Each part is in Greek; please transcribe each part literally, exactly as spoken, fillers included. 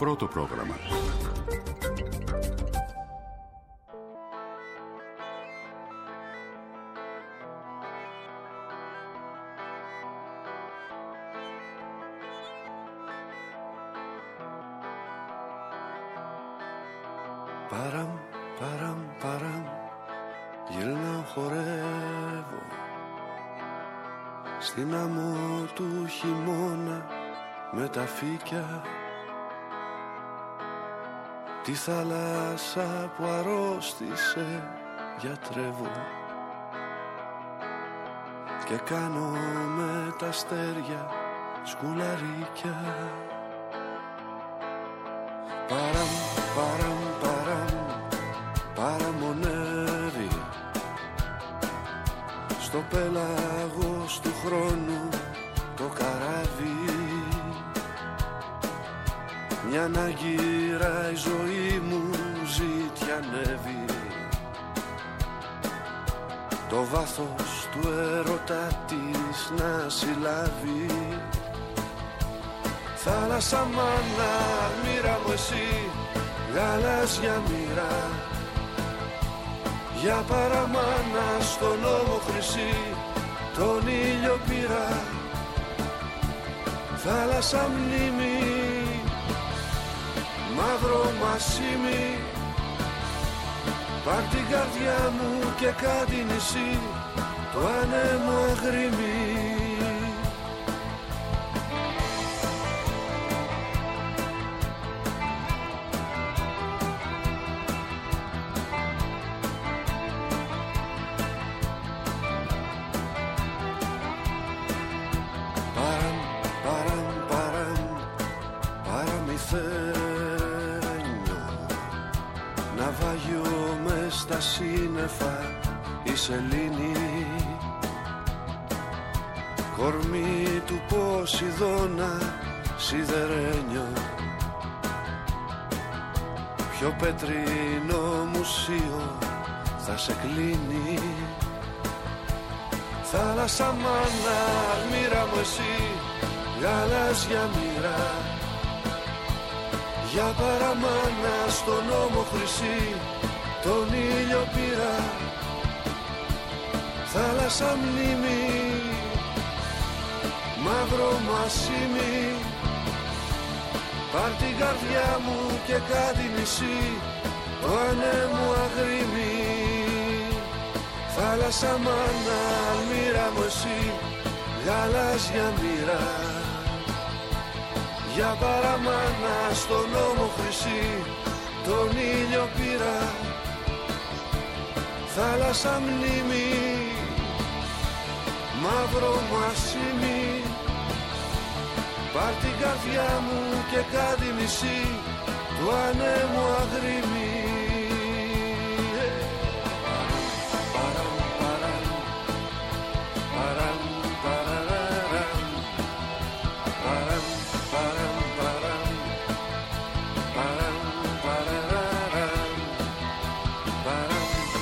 πρώτο πρόγραμμα. Παραμ, παραμ, παραμ, γυρνάω, χορεύω στην άμμο του χειμώνα με τα φύκια, τη θάλασσα που αρρώστησε γιατρεύω και κάνω με τα αστέρια σκουλαρίκια. Παραμ, παραμ, παραμ, παραμονεύει στο πέλαγος του χρόνου το καράβι. Μια ναγύρα η ζωή μου ζητιανεύει, το βάθος του έρωτα της να συλλάβει. Θάλασσα μάνα, μοίρα μου εσύ, γαλάζια μοίρα, για παραμάνα στον ώμο χρυσή, τον ήλιο πήρα. Θάλασσα μνήμη, μαύρο μασίμι, πάρ' την καρδιά μου και κάτι νησί, το ανέμο αγρίμι. Σύννεφα η σελήνη, κορμί του Ποσειδώνα σιδερένιο, πιο πετρινό μουσείο θα σε κλείνει. Θάλασσα μάνα, μοίρα μου εσύ, γαλάζια μοίρα, για παραμάνα στον ώμο χρυσή, τον ήλιο πήρα. Θάλασσα μνήμη, μαύρο μασίμι, πάρ' την καρδιά μου και κάτι νησί, το ανέμο αγρίμι. Θάλασσα μάνα, μοίρα μου εσύ, γαλάζια μοίρα, για παραμάνα στον ώμο χρυσή, τον ήλιο πήρα. Θάλασσα μνήμη, μαύρο μασίμι, πάρ' την καρδιά μου και κάτι νησί, του ανέμου αγρίμι. Παραμ, παραμ, παραμ, παραραραμ, παραμ, παραμ, παραμ, παραμ, παραραραμ, παραμ.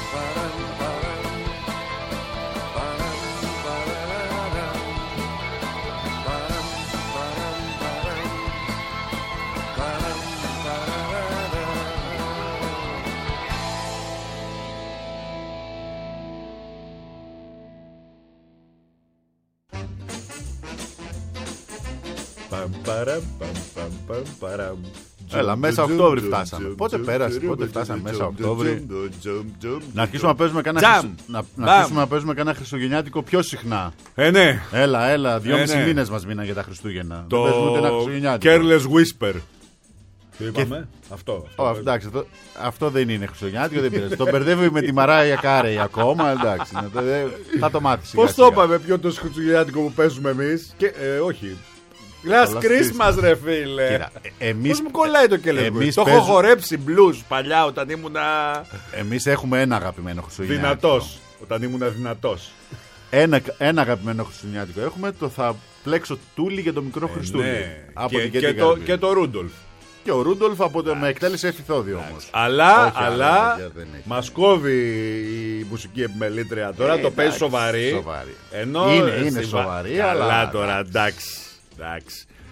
Έλα, μέσα Οκτώβρη φτάσαμε. Πότε πέρασε, πότε φτάσαμε μέσα Οκτώβρη. Να αρχίσουμε να παίζουμε κανένα να, να αρχίσουμε να παίζουμε κανένα χριστουγεννιάτικο πιο συχνά. Ε, ναι. Έλα, έλα, δυόμισι ε, ναι. μήνες μας μείναν για τα Χριστούγεννα. Το Careless Whisper. Τι είπαμε, και... αυτό. αυτό, oh, εντάξει, αυτό, αυτό δεν είναι χριστουγεννιάτικο, δεν πειράζει. Το μπερδεύει με τη Μαράια Κάρεϊ ακόμα, εντάξει. Θα το μάθεις. Πώς το είπαμε, ποιο το χριστουγεννιάτικο που παίζουμε εμείς. Και, ε, όχι. Last Christmas, ρε φίλε. Κοίτα, εμείς... Πώς μου κολλάει το Careless Whisper. Το έχω χορέψει blues παλιά όταν ήμουνα. Εμείς έχουμε ένα αγαπημένο χριστουγεννιάτικο. Δυνατός. Όταν ήμουνα δυνατός. Ένα, ένα αγαπημένο χριστουγεννιάτικο έχουμε. Το θα πλέξω τούλι για το μικρό ε, Χριστούλη. Ναι. Από και, και, και, το, και το Ρούντολφ. Και ο Ρούντολφ από το με εκτέλεση εφηθόδη όμως. Αλλά, όχι, αλλά μας κόβει η μουσική επιμελήτρια τώρα. Ε, το παίζει σοβαρή. σοβαρή. Ενώ είναι, είναι σοβαρή. Αλλά τώρα εντάξει. εντάξει.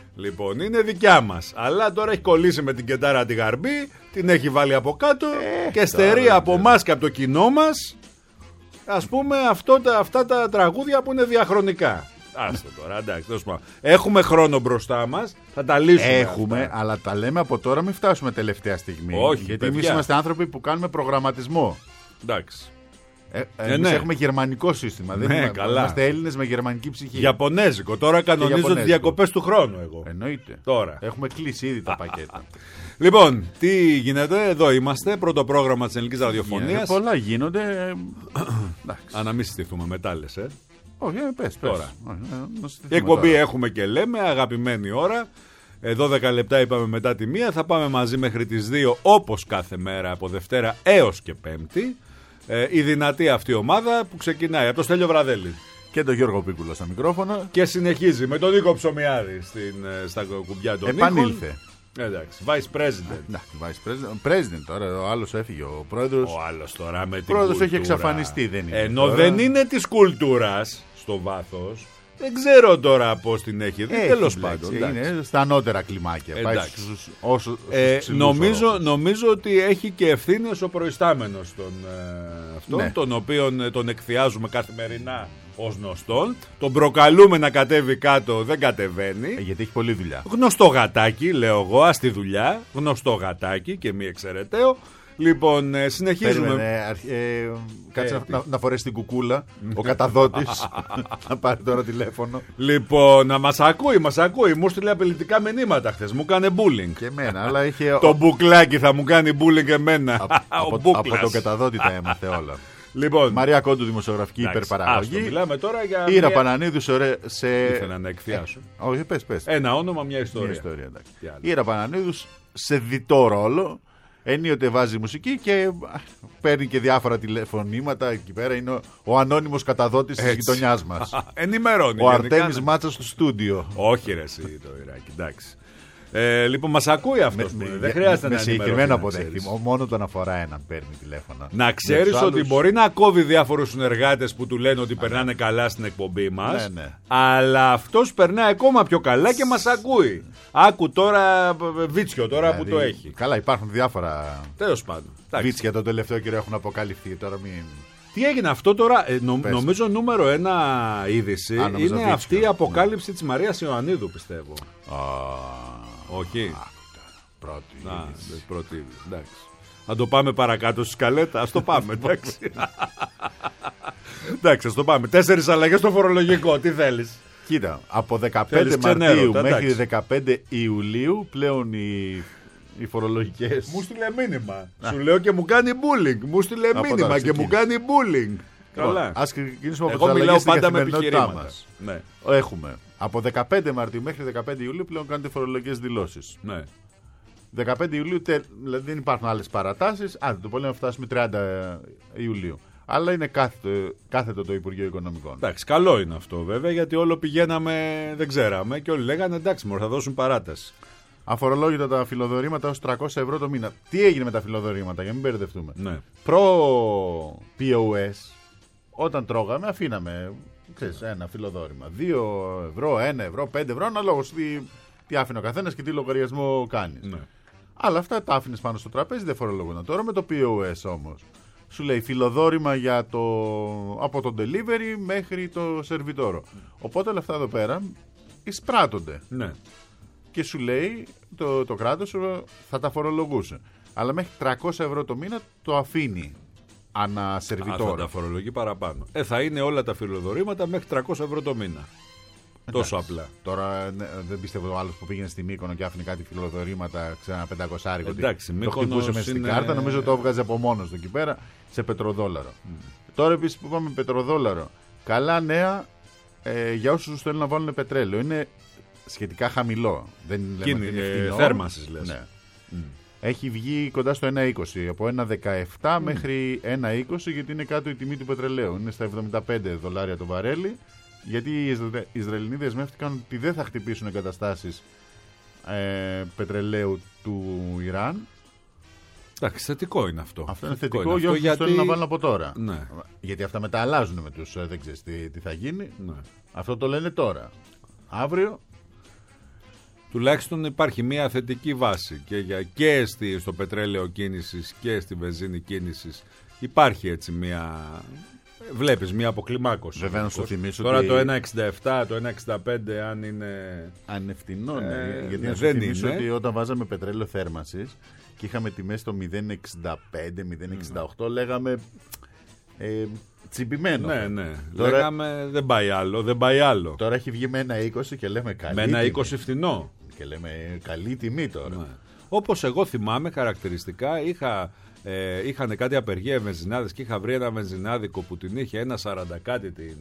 Λοιπόν, είναι δικιά μας. Αλλά τώρα έχει κολλήσει με την κεντάρα τη γαρμπή, την έχει βάλει από κάτω ε, και στερεί από εμάς και από το κοινό μας, ας πούμε, αυτό, τα, αυτά τα τραγούδια που είναι διαχρονικά. Άστο τώρα, εντάξει, τέλος πάντων. Έχουμε χρόνο μπροστά μας, θα τα λύσουμε. Έχουμε, αυτά. Αλλά τα λέμε από τώρα, μην φτάσουμε τελευταία στιγμή. Όχι, γιατί εμείς είμαστε άνθρωποι που κάνουμε προγραμματισμό. Εντάξει. Ε, εμείς ναι. έχουμε γερμανικό σύστημα. Ναι, δεν είμαστε, καλά. Είμαστε Έλληνες με γερμανική ψυχή. Ιαπωνέζικο. Τώρα κανονίζω τις διακοπές του χρόνου εγώ. Εννοείται. Τώρα. Έχουμε κλείσει ήδη τα πακέτα. Λοιπόν, τι γίνεται, εδώ είμαστε. Πρώτο πρόγραμμα της ελληνικής ραδιοφωνίας. Πολλά γίνονται. Α, να μην συστηθούμε μετά, λες, ε. Όχι, πες, πες. Τώρα. Η εκπομπή τώρα. Έχουμε και λέμε, αγαπημένη ώρα. δώδεκα λεπτά είπαμε μετά τη μία. Θα πάμε μαζί μέχρι τις δύο, όπως κάθε μέρα, από Δευτέρα έως και Πέμπτη. Ε, η δυνατή αυτή ομάδα που ξεκινάει από το Στέλιο Βραδέλη και τον Γιώργο Πίκουλο στα μικρόφωνα και συνεχίζει με τον Νίκο Ψωμιάδη στην, στα κουμπιά των Νίκων. Επανήλθε. Εντάξει, Vice President. Εντάξει, Vice President. President τώρα, ο άλλος έφυγε. Ο πρόεδρος. Ο άλλος τώρα με την πρόεδρος έχει εξαφανιστεί, δεν είναι. Ενώ τώρα. Δεν είναι της κουλτούρας στο βάθος. Δεν ξέρω τώρα πώς την έχει δει. Τέλος πάντων. Είναι στα ανώτερα κλιμάκια. Πάει στους, όσο, ε, νομίζω, νομίζω ότι έχει και ευθύνες ο προϊστάμενος των ε, αυτών, ναι. τον οποίον τον εκθιάζουμε καθημερινά ως γνωστόν. Τον προκαλούμε να κατέβει κάτω, δεν κατεβαίνει. Ε, γιατί έχει πολλή δουλειά. Γνωστό γατάκι, λέω εγώ, ας τη δουλειά. Γνωστό γατάκι και μη εξαιρεταίο. Λοιπόν, συνεχίζουμε. Περίμενε, αρχ... ε, κάτσε ε, να, να φορέσει την κουκούλα. Ο καταδότης. Να πάρει τώρα τηλέφωνο. Λοιπόν, να μας ακούει, μας ακούει. Μου στείλε απειλητικά μηνύματα χθες. Μου κάνει bullying. Και εμένα, αλλά είχε. Το μπουκλάκι θα μου κάνει bullying εμένα. Α, από, από τον καταδότη τα έμαθε όλα. Λοιπόν, Μαρία Κόντου, δημοσιογραφική υπερπαραγωγή. Άστο, μιλάμε τώρα για. Ήρα μια... Πανανίδου σε. σε... Ήθελα να εκθιάσω. Ε, όχι, πες, πες. Ένα όνομα, μια ιστορία. Μια ιστορία Ήρα Πανανίδου σε διτό ρόλο. Ενίοτε βάζει μουσική και παίρνει και διάφορα τηλεφωνήματα. Εκεί πέρα είναι ο, ο ανώνυμος καταδότης της γειτονιάς μας. Ενημερώνει. Ο Αρτέμις Μάτσας στο στούντιο. Όχι, ρε, εσύ το Ιράκη, εντάξει. Ε, λοιπόν, μας ακούει αυτός. Με, δεν χρειάζεται με να συγκεκριμένο αποδέχτη. Μόνο τον αφορά έναν παίρνει τηλέφωνο. Να ξέρεις ότι άλλους... μπορεί να κόβει διάφορους συνεργάτες που του λένε ότι περνάνε καλά στην εκπομπή μας. Ναι, ναι. Αλλά αυτός περνάει ακόμα πιο καλά και μας ακούει. Άκου τώρα βίτσιο τώρα δηλαδή, που το έχει. Καλά, υπάρχουν διάφορα. Τέλος πάντων. Βίτσια το τελευταίο καιρό έχουν αποκαλυφθεί. Τώρα μην. Τι έγινε αυτό τώρα, ε, νο, νομίζω νούμερο ένα είδηση. Α, είναι βίτσιο. Αυτή η αποκάλυψη ναι. της Μαρίας Ιωαννίδου, πιστεύω. Α, όχι. Α, πρώτη. Να, πρώτη, εντάξει. Αν το πάμε παρακάτω στη σκαλέτα, ας το πάμε, εντάξει. Εντάξει, ας το πάμε. Τέσσερις αλλαγές στο φορολογικό, τι θέλεις. Κοίτα, από δεκαπέντε Μαρτίου μέχρι δεκαπέντε Ιουλίου πλέον οι, οι φορολογικές. Μου στείλε μήνυμα. Σου λέω και μου κάνει bullying. Μου στείλε μήνυμα και μου κάνει bullying. Καλά. Ας ξεκινήσουμε από τις αλλαγές στην καθημερινότητά μας. Ναι. Έχουμε από δεκαπέντε Μαρτίου μέχρι δεκαπέντε Ιουλίου πλέον κάνετε φορολογικές δηλώσεις. Ναι. δεκαπέντε Ιουλίου δηλαδή δεν υπάρχουν άλλες παρατάσεις. Αν το πολύ να φτάσουμε τριάντα Ιουλίου. Αλλά είναι κάθετο, κάθετο το Υπουργείο Οικονομικών. Εντάξει, καλό είναι αυτό βέβαια, γιατί όλο πηγαίναμε, δεν ξέραμε και όλοι λέγανε εντάξει, μωρέ, θα δώσουν παράταση. Αφορολόγητα τα φιλοδορήματα ως τριακόσια ευρώ το μήνα. Τι έγινε με τα φιλοδορήματα, για να μην μπερδευτούμε. Ναι. Προ πι ο ες, όταν τρώγαμε, αφήναμε ξέρεις, ένα φιλοδόρημα. Δύο ευρώ, ένα ευρώ, πέντε ευρώ, αναλόγως τι, τι άφηνε ο καθένας και τι λογαριασμό κάνεις. Ναι. Αλλά αυτά τα άφηνες πάνω στο τραπέζι, δεν φορολογούνταν. Τώρα με το πι ο ες όμως. Σου λέει φιλοδόρημα για το, από το delivery μέχρι το σερβιτόρο. Οπότε όλα αυτά εδώ πέρα εισπράττονται. Ναι. Και σου λέει το, το κράτος θα τα φορολογούσε. Αλλά μέχρι τριακόσια ευρώ το μήνα το αφήνει ανά σερβιτόρο. Α, θα τα φορολογεί παραπάνω. Ε, θα είναι όλα τα φιλοδορήματα μέχρι τριακόσια ευρώ το μήνα. Εντάξει. Τόσο απλά. Τώρα ναι, δεν πιστεύω ο άλλος που πήγαινε στη Μύκονο και άφηνε κάτι φιλοδορήματα ξανά πεντακόσια άρικο. Εντάξει, το χτυπούσε μέσα στην κάρτα, νομίζω το έβγαζε από μόνος του εκεί πέρα σε πετροδόλαρο. Mm. Τώρα επίσης που είπαμε πετροδόλαρο, καλά νέα ε, για όσους θέλουν να βάλουν πετρέλαιο. Είναι σχετικά χαμηλό. Δεν λέμε ότι είναι φθηνό. Θέρμανσης λες. Ναι. Mm. Έχει βγει κοντά στο ένα είκοσι, από ένα δεκαεπτά mm. μέχρι ένα είκοσι, γιατί είναι κάτω η τιμή του πετρελαίου. Είναι στα εβδομήντα πέντε δολάρια το βαρέλι. Γιατί οι Ισραηλινοί δεσμεύτηκαν ότι δεν θα χτυπήσουν εγκαταστάσεις ε, πετρελαίου του Ιράν. Εντάξει, θετικό είναι αυτό. Αυτό είναι θετικό, θετικό για όσους γιατί... θέλουν να βάλουν από τώρα. Ναι. Γιατί αυτά μετά αλλάζουν με τους, δεν ξέρεις τι, τι θα γίνει. Ναι. Αυτό το λένε τώρα. Αύριο. τουλάχιστον υπάρχει μια θετική βάση και, για, και στη, στο πετρέλαιο κίνησης και στη βενζίνη κίνησης υπάρχει έτσι μια... Βλέπεις μια αποκλιμάκωση. Βέβαια να σου θυμίσω τώρα ότι... το ένα εξήντα επτά, το ένα εξήντα πέντε αν είναι... Αν είναι φτηνό, ναι. Ε, γιατί ναι, να σου δεν θυμίσω είναι. ότι όταν βάζαμε πετρέλαιο θέρμανσης και είχαμε τιμές το μηδέν εξήντα πέντε, μηδέν εξήντα οκτώ, mm. λέγαμε ε, τσιμπημένο. Ναι, ναι. Τώρα... Λέγαμε δεν πάει άλλο, δεν πάει άλλο. Τώρα έχει βγει με ένα είκοσι και λέμε καλή με ένα τιμή. είκοσι φτηνό. Και λέμε καλή τιμή τώρα. Ναι. Όπως εγώ θυμάμαι χαρακτηριστικά είχα... Ε, είχαν κάτι απεργία βενζινάδες και είχα βρει ένα βενζινάδικο που την είχε ένα σαράντα κάτι την,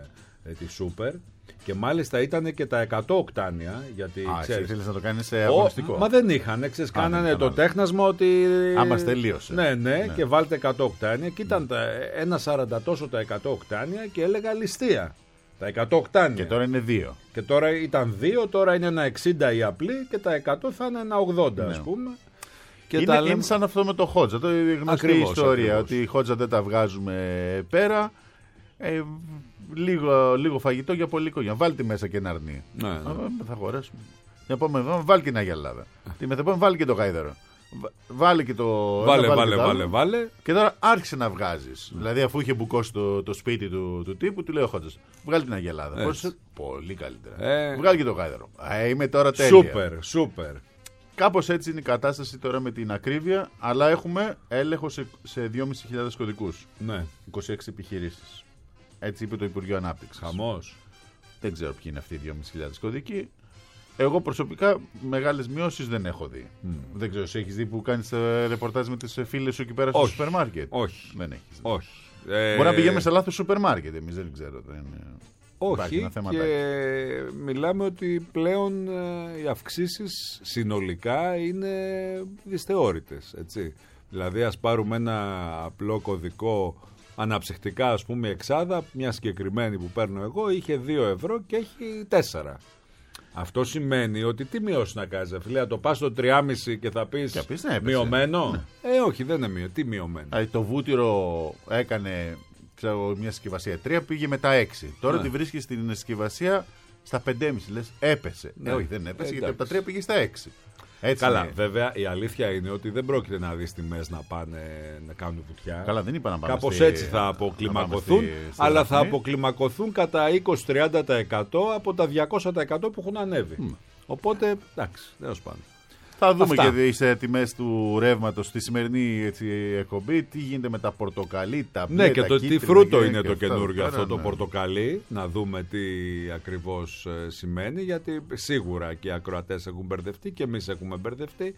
ε, τη Super και μάλιστα ήταν και τα εκατό οκτάνια γιατί Α, ξέρεις, εσύ θέλεις να το κάνεις αγωνιστικό. Μα δεν είχαν, ξέρεις, κάνανε το τέχνασμα ότι άμα τελείωσε. Ναι, ναι, ναι, και βάλτε εκατό οκτάνια και ήταν τα, ένα σαράντα τόσο τα εκατό οκτάνια και έλεγα ληστεία. Τα εκατό οκτάνια. Και τώρα είναι δύο. Και τώρα ήταν δύο, τώρα είναι ένα εξήντα η απλή και τα εκατό θα είναι ένα ογδόντα, ναι. Ας πούμε. Και είναι, τα λέμε... είναι σαν αυτό με το Χότζα. Το γνωστή ακριβώς, ιστορία. Ακριβώς. Ότι η Χότζα δεν τα βγάζουμε πέρα. Ε, λίγο, λίγο φαγητό για πολύ οικογένεια. Βάλτε μέσα και ένα αρνί. Ναι, ναι. Α, θα αγοράσουμε. Την επόμενη εβδομάδα βάλει και ένα γυαλάδα. Τη μεθεπόμενη βάλει και το γάιδαρο. Βάλε και το. Βάλε, ένα, βάλε, βάλε, βάλε, βάλε. Και τώρα άρχισε να βγάζει. Mm. Δηλαδή, αφού είχε μπουκώσει το, το σπίτι του, του τύπου, του λέει ο Χότζα: βγάλει την αγελάδα. Πώς... Πολύ καλύτερα. Ε... Βγάλει και το γάιδαρο. Ε, είμαι τώρα τέλεια. Σούπερ, σούπερ. Κάπως έτσι είναι η κατάσταση τώρα με την ακρίβεια, αλλά έχουμε έλεγχο σε, σε δυόμισι χιλιάδες κωδικούς. Ναι. είκοσι έξι επιχειρήσεις. Έτσι είπε το Υπουργείο Ανάπτυξης. Χαμός. Δεν ξέρω ποιοι είναι αυτοί οι δυόμισι χιλιάδες κωδικοί. Εγώ προσωπικά μεγάλες μειώσεις δεν έχω δει. Mm. Δεν ξέρω, εσύ έχεις δει που κάνεις ρεπορτάζ με τις φίλες σου εκεί πέρα στο σούπερ μάρκετ? Όχι. Δεν έχεις δει. Όχι. Μπορεί ε... να πηγαίνουμε σε λάθος σούπερ μάρκετ, εμείς δεν ξέρω. Δεν... Όχι, και μιλάμε ότι πλέον οι αυξήσεις συνολικά είναι δυσθεώρητες, έτσι. Δηλαδή ας πάρουμε ένα απλό κωδικό αναψυχτικά, ας πούμε, εξάδα, μια συγκεκριμένη που παίρνω εγώ είχε δύο ευρώ και έχει τέσσερα. Αυτό σημαίνει ότι τι μειώσει να κάνεις, φίλε, το πας στο τρία κόμμα πέντε και θα πεις, και πεις ναι, μειωμένο. Ναι. Ε, όχι, δεν είναι μειωμένο. Τι μειωμένο. Α, το βούτυρο έκανε... Ξέρω, μια συσκευασία τρία πήγε μετά έξι. Τώρα ναι. τη βρίσκει στην συσκευασία στα πέντε κόμμα πέντε. Λες έπεσε. Ναι. Ε, όχι, δεν έπεσε, γιατί από τα τρία πήγε στα έξι. Έτσι καλά, είναι. Βέβαια η αλήθεια είναι ότι δεν πρόκειται να δεις τιμές να πάνε να κάνουν βουτιά. Καλά, δεν είπα να πάμε. Κάπως στη... έτσι θα αποκλιμακωθούν, στη... αλλά θα αποκλιμακωθούν κατά είκοσι με τριάντα τοις εκατό από τα διακόσια τοις εκατό που έχουν ανέβει. Mm. Οπότε, εντάξει, τέλος πάντων. Θα δούμε αυτά. Και σε τιμές του ρεύματος στη σημερινή έτσι, εκπομπή. Τι γίνεται με τα πορτοκαλί, τα μπλε, ναι, και τα το κίτρινα, τι φρούτο είναι και το αυτά, καινούργιο αυτό, αυτό ναι. το πορτοκαλί. Να δούμε τι ακριβώς ε, σημαίνει. Γιατί σίγουρα και οι ακροατές έχουν μπερδευτεί και εμείς έχουμε μπερδευτεί.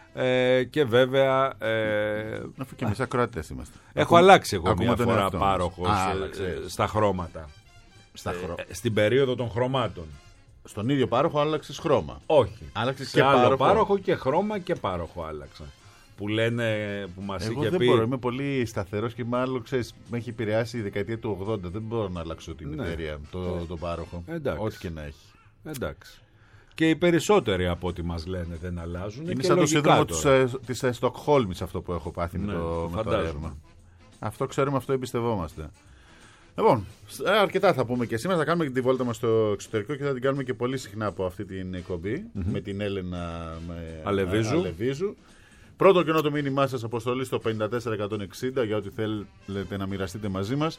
Ε, και βέβαια. Ε, Αφού και εμείς ακροατές είμαστε. Έχω Ακού... αλλάξει εγώ μια φορά πάροχος ε, στα χρώματα. Στα χρώματα. Ε, στην περίοδο των χρωμάτων. Στον ίδιο πάροχο άλλαξες χρώμα? Όχι. Άλλαξες σε και άλλο πάροχο. πάροχο και χρώμα και πάροχο άλλαξα. Που λένε, που μας Εγώ είχε δεν πει. Μπορώ, είμαι πολύ σταθερός και μάλλον ξέρεις, με έχει επηρεάσει η δεκαετία του ογδόντα. Δεν μπορώ να αλλάξω την ναι. εταιρεία, το, ε, το πάροχο. Εντάξει. Ό,τι και να έχει. Εντάξει. Και οι περισσότεροι από ό,τι μας λένε δεν αλλάζουν. Είναι σαν το σύνδρομο της ε, Στοκχόλμης αυτό που έχω πάθει ναι, με το, με το ρεύμα. Αυτό ξέρουμε, αυτό εμπιστευόμαστε. Λοιπόν, αρκετά θα πούμε και σήμερα. Θα κάνουμε και τη βόλτα μας στο εξωτερικό και θα την κάνουμε και πολύ συχνά από αυτή την εκπομπή mm-hmm. με την Έλενα με Αλεβίζου. Αλεβίζου. Πρώτο κενό το μήνυμά σας αποστολή στο πέντε τέσσερα εκατόν εξήντα για ό,τι θέλετε να μοιραστείτε μαζί μας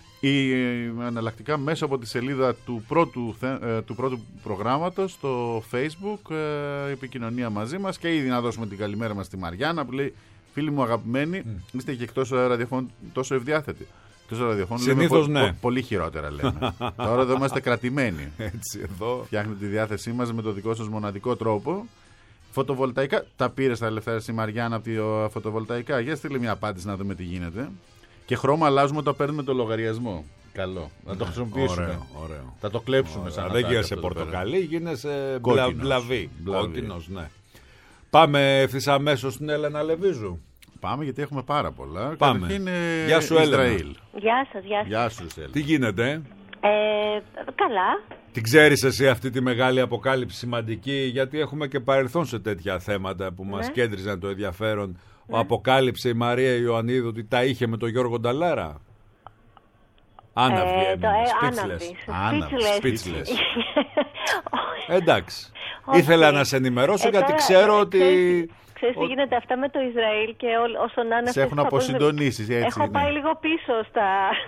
ή αναλλακτικά μέσα από τη σελίδα του πρώτου, του πρώτου προγράμματος στο Facebook, επικοινωνία μαζί μας και ήδη να δώσουμε την καλημέρα μας στη Μαριάννα που λέει φίλοι μου αγαπημένοι, mm. είστε και εκτός ραδιοφώνου τόσο ευδιάθετοι. Συνήθως πο, ναι. πο, πολύ χειρότερα λέμε. Τώρα εδώ είμαστε κρατημένοι. Έτσι εδώ. Φτιάχνετε τη διάθεσή μας με το δικό σας μοναδικό τρόπο. Φωτοβολταϊκά. Τα πήρε στα ελευθερία στη Μαριάννα από τη φωτοβολταϊκά. Για στείλε μια απάντηση να δούμε τι γίνεται. Και χρώμα αλλάζουμε όταν παίρνουμε το λογαριασμό. Καλό. Να το χρησιμοποιήσουμε. Ωραίο, ωραίο. Θα το κλέψουμε ωραίο. σαν να δεν γίνεσαι πορτοκαλί, γίνεσαι μπλαβή. Κόκκινος, ναι. Πάμε ευθύς αμέσως στην Έλενα Λεβίζου. Πάμε γιατί έχουμε πάρα πολλά. Πάμε. Είναι γεια σου Ισραήλ. Έλενα. Γεια σας, γεια σας. Γεια σου, Έλενα. Τι γίνεται? Ε, καλά. Την ξέρεις εσύ αυτή τη μεγάλη αποκάλυψη σημαντική, γιατί έχουμε και παρελθόν σε τέτοια θέματα που ναι. μας κέντριζαν το ενδιαφέρον. Ναι. Ο αποκάλυψε η Μαρία Ιωαννίδου ότι τα είχε με τον Γιώργο Νταλάρα. Άναυδη ε, έμεινε, ε, speechless. Άναυδη, speechless. Εντάξει. Όχι. Ήθελα να σε ενημερώσω Ε, γιατί τώρα, ξέρω ε, ότι. ξέρεις- Ξέρεις τι ο- γίνεται αυτά με το Ισραήλ και ό, όσο να είναι Σε έχουν αυτές τις αποσυντονίσει, έτσι Έχω είναι. πάει λίγο πίσω στα...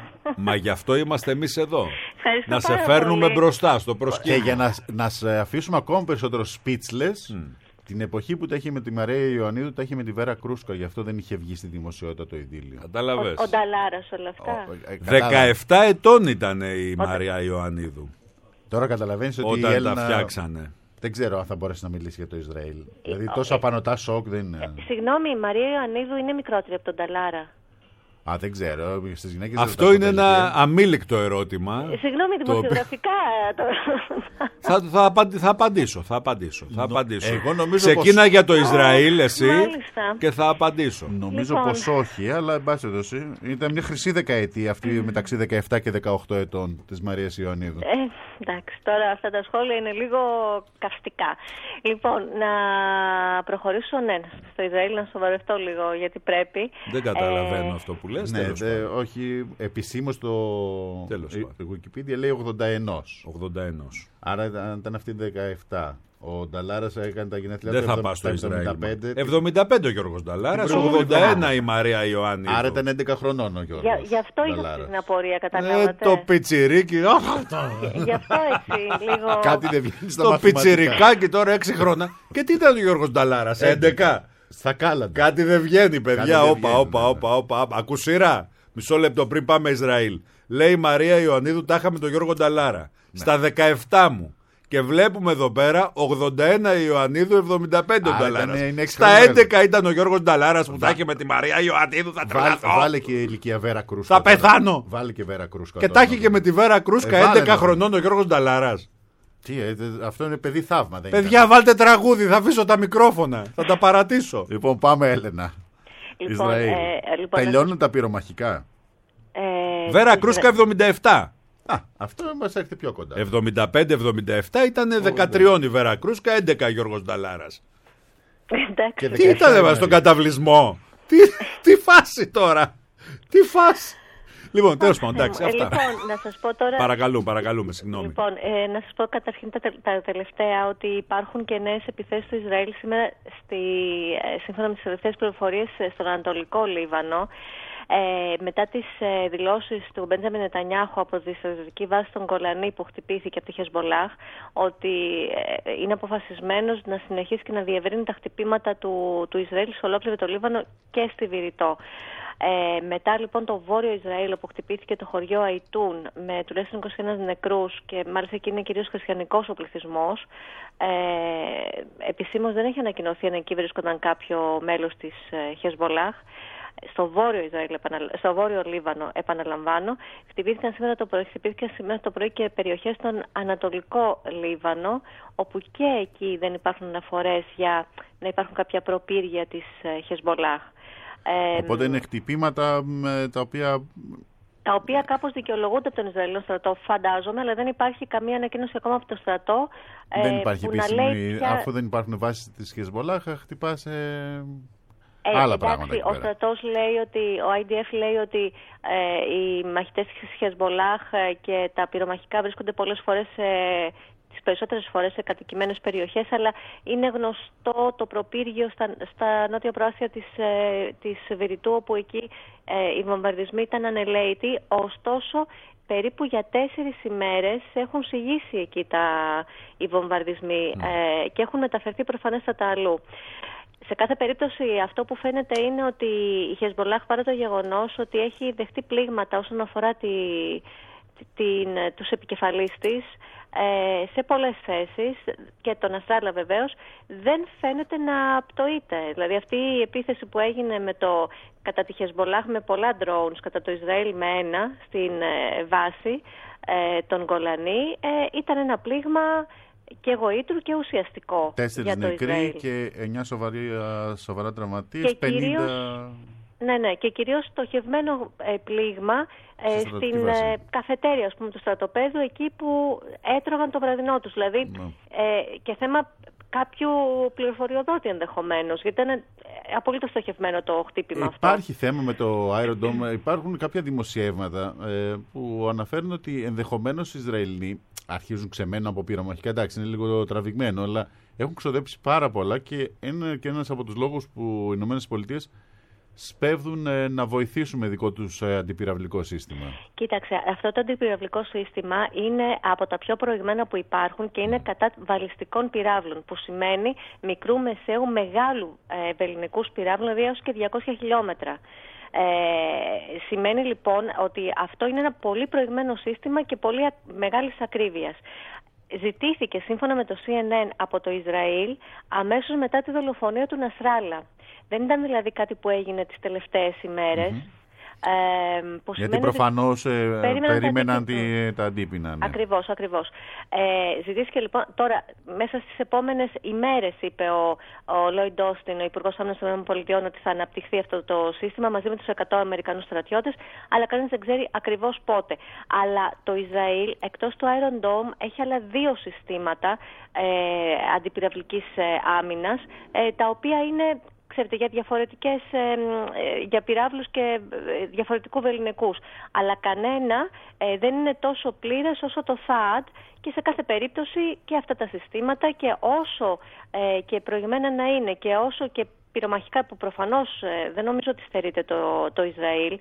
Μα γι' αυτό είμαστε εμείς εδώ. Ευχαριστώ Να σε πάρα φέρνουμε πολύ. μπροστά στο Και προσκήνιο. για να, να σε αφήσουμε ακόμα περισσότερο speechless, την εποχή που τα είχε με τη Μαρία Ιωαννίδου, τα είχε με τη Βέρα Κρούσκα. Γι' αυτό δεν είχε βγει στη δημοσιότητα το ειδήλιο. Ο, Κατάλαβες. ο Νταλάρας όλα αυτά. Ο- ε, κατάλαβα. δεκαεπτά ετών ήταν η Μαρία Ιωαννίδου Τώρα καταλαβαίνεις ότι η όταν Έλληνα... τα φτιάξανε. Δεν ξέρω αν θα μπορέσει να μιλήσει για το Ισραήλ. Δηλαδή τόσο απανωτά σοκ δεν είναι. Συγγνώμη, η Μαρία Ιωαννίδου είναι μικρότερη από τον Νταλάρα. Α, δεν ξέρω. Στις γυναίκες Αυτό δεν είναι τα ένα αποτελεί. αμήλικτο ερώτημα. Ε, Συγγνώμη, Το οποίο- δημοσιογραφικά. το- θα, θα, απαντη- θα απαντήσω, θα απαντήσω, θα απαντήσω. εγώ νομίζω Ξεκίνα πως- για το Ισραήλ εσύ Μάλιστα. και θα απαντήσω. Νομίζω Λοιπόν. πως όχι, αλλά εν πάση περιπτώσει ήταν μια χρυσή δεκαετία αυτή μεταξύ δεκαεπτά και δεκαοκτώ ετών της Μαρίας Ιωαννίδου. Ε, εντάξει, τώρα αυτά τα σχόλια είναι λίγο καυστικά. Λοιπόν, να προχωρήσω, ναι, στο Ισραήλ να σοβαρευτώ λίγο, γιατί πρέπει. Δεν καταλαβαίνω Ε, αυτό που λες. Ναι, τέλος δε, πάντων. όχι, επισήμως το Τέλος η- πάντων. η Wikipedia λέει ογδόντα ένα. ογδόντα ένα. Άρα ήταν, ήταν αυτή δεκαεπτά. Ο Νταλάρας έκανε τα γενέθλιά του Δεν θα εβδομήντα- πάω στο τα Ισραήλ. εβδομήντα πέντε. εβδομήντα πέντε ο Γιώργος Νταλάρας, Την προηγούμενη ογδόντα ένα εβδομάδα. η Μαρία Ιωαννίδου. Άρα ήταν έντεκα χρονών ο Γιώργος. Για, γι' αυτό είχα Νταλάρας. αυτή την απορία, Ε, καταλάβατε. το πιτσιρίκι. Γι' αυτό έτσι, λίγο... Κάτι δεν βγαίνει στα Το μαθηματικά. πιτσιρικάκι τώρα έξι χρόνια. Και τι ήταν ο Γιώργος Νταλάρας, έντεκα. Στα κάλαντα. Κάτι δεν βγαίνει, παιδιά. δεν Όπα, βγαίνει, όπα, ναι, όπα, όπα. Ακού σειρά. Μισό λεπτό πριν πάμε Ισραήλ. Λέει η Μαρία Ιωαννίδου, τα είχαμε τον Γιώργο Νταλάρα. Στα δεκαεπτά μου. Και βλέπουμε εδώ πέρα ογδόντα ένα η Ιωαννίδου, εβδομήντα πέντε ο Άρα Νταλάρας. ήταν- είναι έξι Στα χρόνια έντεκα ήταν ο Γιώργος Νταλάρας που τα είχε με τη Μαρία Ιωαννίδου. Θα Βάλε, τρελαθώ. βάλε και ηλικία Βέρα Κρούσκα. Θα τώρα. πεθάνω. Βάλε και Βέρα Κρούσκα. Και τώρα, τα είχε να και δούμε. με τη Βέρα Κρούσκα, Ε, βάλε έντεκα να χρονών ο Γιώργος Νταλάρας. Τι, ε, δε- αυτό είναι παιδί θαύμα. Δεν Παιδιά, βάλτε τραγούδι, θα αφήσω τα μικρόφωνα. Θα τα παρατήσω. ήταν. Λοιπόν, πάμε Έλενα. Λοιπόν, Ισραήλ. ε, λοιπόν, Τελειώνουν τα πυρομαχικά. ε, Βέρα Ισρα- Κρούσκα εβδομήντα επτά. Α, αυτό μας έρχεται πιο κοντά. εβδομήντα πέντε εβδομήντα επτά ήταν δεκατρία η Βέρα Κρούσκα, έντεκα Γιώργος Νταλάρας. Εντάξει. Και Τι δεκαεπτά ήταν η μα στον Μαρία. καταβλισμό. Τι, τι φάση τώρα. Τι φάση. Λοιπόν, τέλος πάντων, εντάξει, Ε, αυτά. Λοιπόν, να σας πω τώρα... Παρακαλούμε, παρακαλούμε, συγγνώμη. Λοιπόν, ε, να σας πω καταρχήν τα, τε- τα τελευταία ότι υπάρχουν και νέες επιθέσεις στο Ισραήλ σήμερα στη, ε, σύμφωνα με τις τελευταίες πληροφορίες ε, στον Ανατολικό Λίβανο. Ε, μετά τις ε, δηλώσεις του Μπέντζαμιν Νετανιάχου από τη στρατιωτική βάση των Γκολανί που χτυπήθηκε από τη Χεσμολάχ, ότι ε, είναι αποφασισμένος να συνεχίσει και να διευρύνει τα χτυπήματα του, του Ισραήλ σε ολόκληρο το Λίβανο και στη Βηρητό. Ε, μετά λοιπόν το βόρειο Ισραήλ όπου χτυπήθηκε το χωριό Αϊτούν με τουλάχιστον είκοσι ένα νεκρούς και μάλιστα εκεί είναι κυρίως χριστιανικός ο πληθυσμός, ε, επισήμως δεν έχει ανακοινωθεί αν εκεί βρίσκονταν κάποιο μέλος της ε, Χεσμολάχ. Στο βόρειο Ισραήλ, στο βόρειο Λίβανο, επαναλαμβάνω, χτυπήθηκαν σήμερα το πρωί, χτυπήθηκαν σήμερα το πρωί και περιοχές στον Ανατολικό Λίβανο, όπου και εκεί δεν υπάρχουν αναφορές για να υπάρχουν κάποια προπύργια της ε, Χεσμολάχ. Ε, Οπότε είναι χτυπήματα με τα οποία. τα οποία κάπως δικαιολογούνται από τον Ισραηλινό στρατό, φαντάζομαι, αλλά δεν υπάρχει καμία ανακοίνωση ακόμα από το στρατό. Δεν ε, υπάρχει που να επίσημη. λέει ποια... Αφού δεν υπάρχουν βάσεις της Χεσμολάχ, χτυπά σε. Ε, άλλα εντάξει, πράγματα εκεί ο πέρα. στρατός λέει ότι, ο άι ντι εφ λέει ότι ε, οι μαχητές της Χεσμολάχ ε, και τα πυρομαχικά βρίσκονται πολλές φορές, ε, τις περισσότερες φορές σε κατοικημένες περιοχές, αλλά είναι γνωστό το προπύργιο στα, στα νότια προάστια της, ε, της Βηρητού, όπου εκεί ε, οι βομβαρδισμοί ήταν ανελαίητοι, ωστόσο περίπου για τέσσερις ημέρες έχουν συγγύσει εκεί τα, οι βομβαρδισμοί ε, και έχουν μεταφερθεί προφανέστατα αλλού. Σε κάθε περίπτωση αυτό που φαίνεται είναι ότι η Χεσμολάχ, παρά το γεγονός ότι έχει δεχτεί πλήγματα όσον αφορά τη, την, τους επικεφαλείς της ε, σε πολλές θέσεις και τον Νασράλα βεβαίως, δεν φαίνεται να πτωείται. Δηλαδή αυτή η επίθεση που έγινε με το, κατά τη Χεσμολάχ με πολλά drones, κατά το Ισραήλ με ένα στην ε, βάση ε, των Γκολανί, ε, ήταν ένα πλήγμα και γοήτρου και ουσιαστικό. Τέσσερις για το νεκροί Ισραήλ. και εννιά σοβαροί, σοβαρά τραυματίες. Και πενήντα. κυρίως- Ναι, ναι, και κυρίως στοχευμένο ε, πλήγμα ε, Στη στρατιωτική στην βάση. ε, καφετέρια, ας πούμε, του στρατοπέδου, εκεί που έτρωγαν το βραδινό τους. Δηλαδή, Ναι. ε, και θέμα κάποιου πληροφοριοδότη ενδεχομένως, γιατί ήταν ε, απολύτως στοχευμένο το χτύπημα αυτό. Υπάρχει θέμα με το Iron Dome. Υπάρχουν κάποια δημοσιεύματα ε, που αναφέρουν ότι ενδεχομένως οι Ισραηλοί αρχίζουν ξεμένο από πυρομαχικά. Εντάξει, είναι λίγο τραβηγμένο, αλλά έχουν ξοδέψει πάρα πολλά και είναι και ένας από τους λόγους που οι Ηνωμένες Πολιτείες σπέβδουν ε, να βοηθήσουν με δικό τους ε, αντιπυραυλικό σύστημα. Κοίταξε, αυτό το αντιπυραυλικό σύστημα είναι από τα πιο προηγμένα που υπάρχουν και είναι κατά βαλιστικών πυράβλων, που σημαίνει μικρού, μεσαίου, μεγάλου ε, βελληνικούς πυράβλων, δηλαδή έως και διακόσια χιλιόμετρα. Ε, σημαίνει λοιπόν ότι αυτό είναι ένα πολύ προηγμένο σύστημα και πολύ μεγάλης ακρίβειας. Ζητήθηκε σύμφωνα με το σι εν εν από το Ισραήλ αμέσως μετά τη δολοφονία του Νασράλα. Δεν ήταν δηλαδή κάτι που έγινε τις τελευταίες ημέρες. Mm-hmm. Ε, Γιατί προφανώς ε, περίμεναν τα αντίπεινα. Ναι. Ακριβώς, ακριβώς. Ε, ζητήθηκε λοιπόν, τώρα μέσα στις επόμενες ημέρες είπε ο, ο Λόιντ Όστιν, ο Υπουργός Άμυνας των ΗΠΑ, ότι θα αναπτυχθεί αυτό το σύστημα μαζί με τους εκατό Αμερικανούς στρατιώτες, αλλά κανείς δεν ξέρει ακριβώς πότε. Αλλά το Ισραήλ, εκτός του Iron Dome, έχει άλλα δύο συστήματα ε, αντιπυραυλικής ε, άμυνας, ε, τα οποία είναι, ξέρετε, για διαφορετικές, ε, για πυράβλους και διαφορετικού βελληνικούς. Αλλά κανένα ε, δεν είναι τόσο πλήρες όσο το θαντ και σε κάθε περίπτωση και αυτά τα συστήματα, και όσο ε, και προηγμένα να είναι και όσο και πυρομαχικά, που προφανώς ε, δεν νομίζω ότι στερείται το, το Ισραήλ,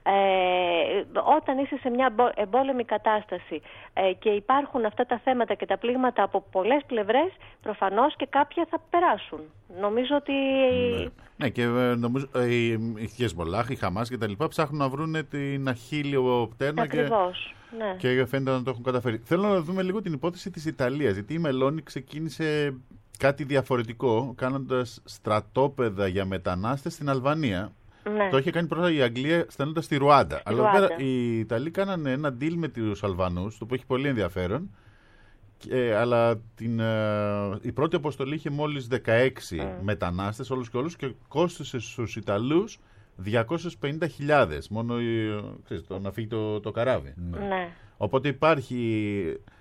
ε, όταν είσαι σε μια εμπόλεμη κατάσταση ε, και υπάρχουν αυτά τα θέματα και τα πλήγματα από πολλές πλευρές, προφανώς και κάποια θα περάσουν. Νομίζω ότι... Ναι, ναι, και νομίζω οι, οι Χεσμολάχ, οι Χαμάς και τα λοιπά ψάχνουν να βρουν την αχίλιο πτέρνα. Ακριβώς, και, ναι. και φαίνεται να το έχουν καταφέρει. Θέλω να δούμε λίγο την υπόθεση της Ιταλίας, γιατί η Μελώνη ξεκίνησε κάτι διαφορετικό, κάνοντας στρατόπεδα για μετανάστες στην Αλβανία. Ναι. Το είχε κάνει πρώτα η Αγγλία στέλνοντας στη Ρουάντα. Στη Αλλά Ρουάντα. πέρα οι Ιταλοί κάνανε ένα deal με τους Αλβανούς, το οποίο έχει πολύ ενδιαφέρον. Ε, αλλά την, ε, η πρώτη αποστολή είχε μόλις δεκαέξι mm. μετανάστες όλους και όλους και κόστησε στους Ιταλούς διακόσιες πενήντα χιλιάδες μόνο η, ξέρεις, το, να φύγει το, το καράβι. Ναι. Οπότε υπάρχει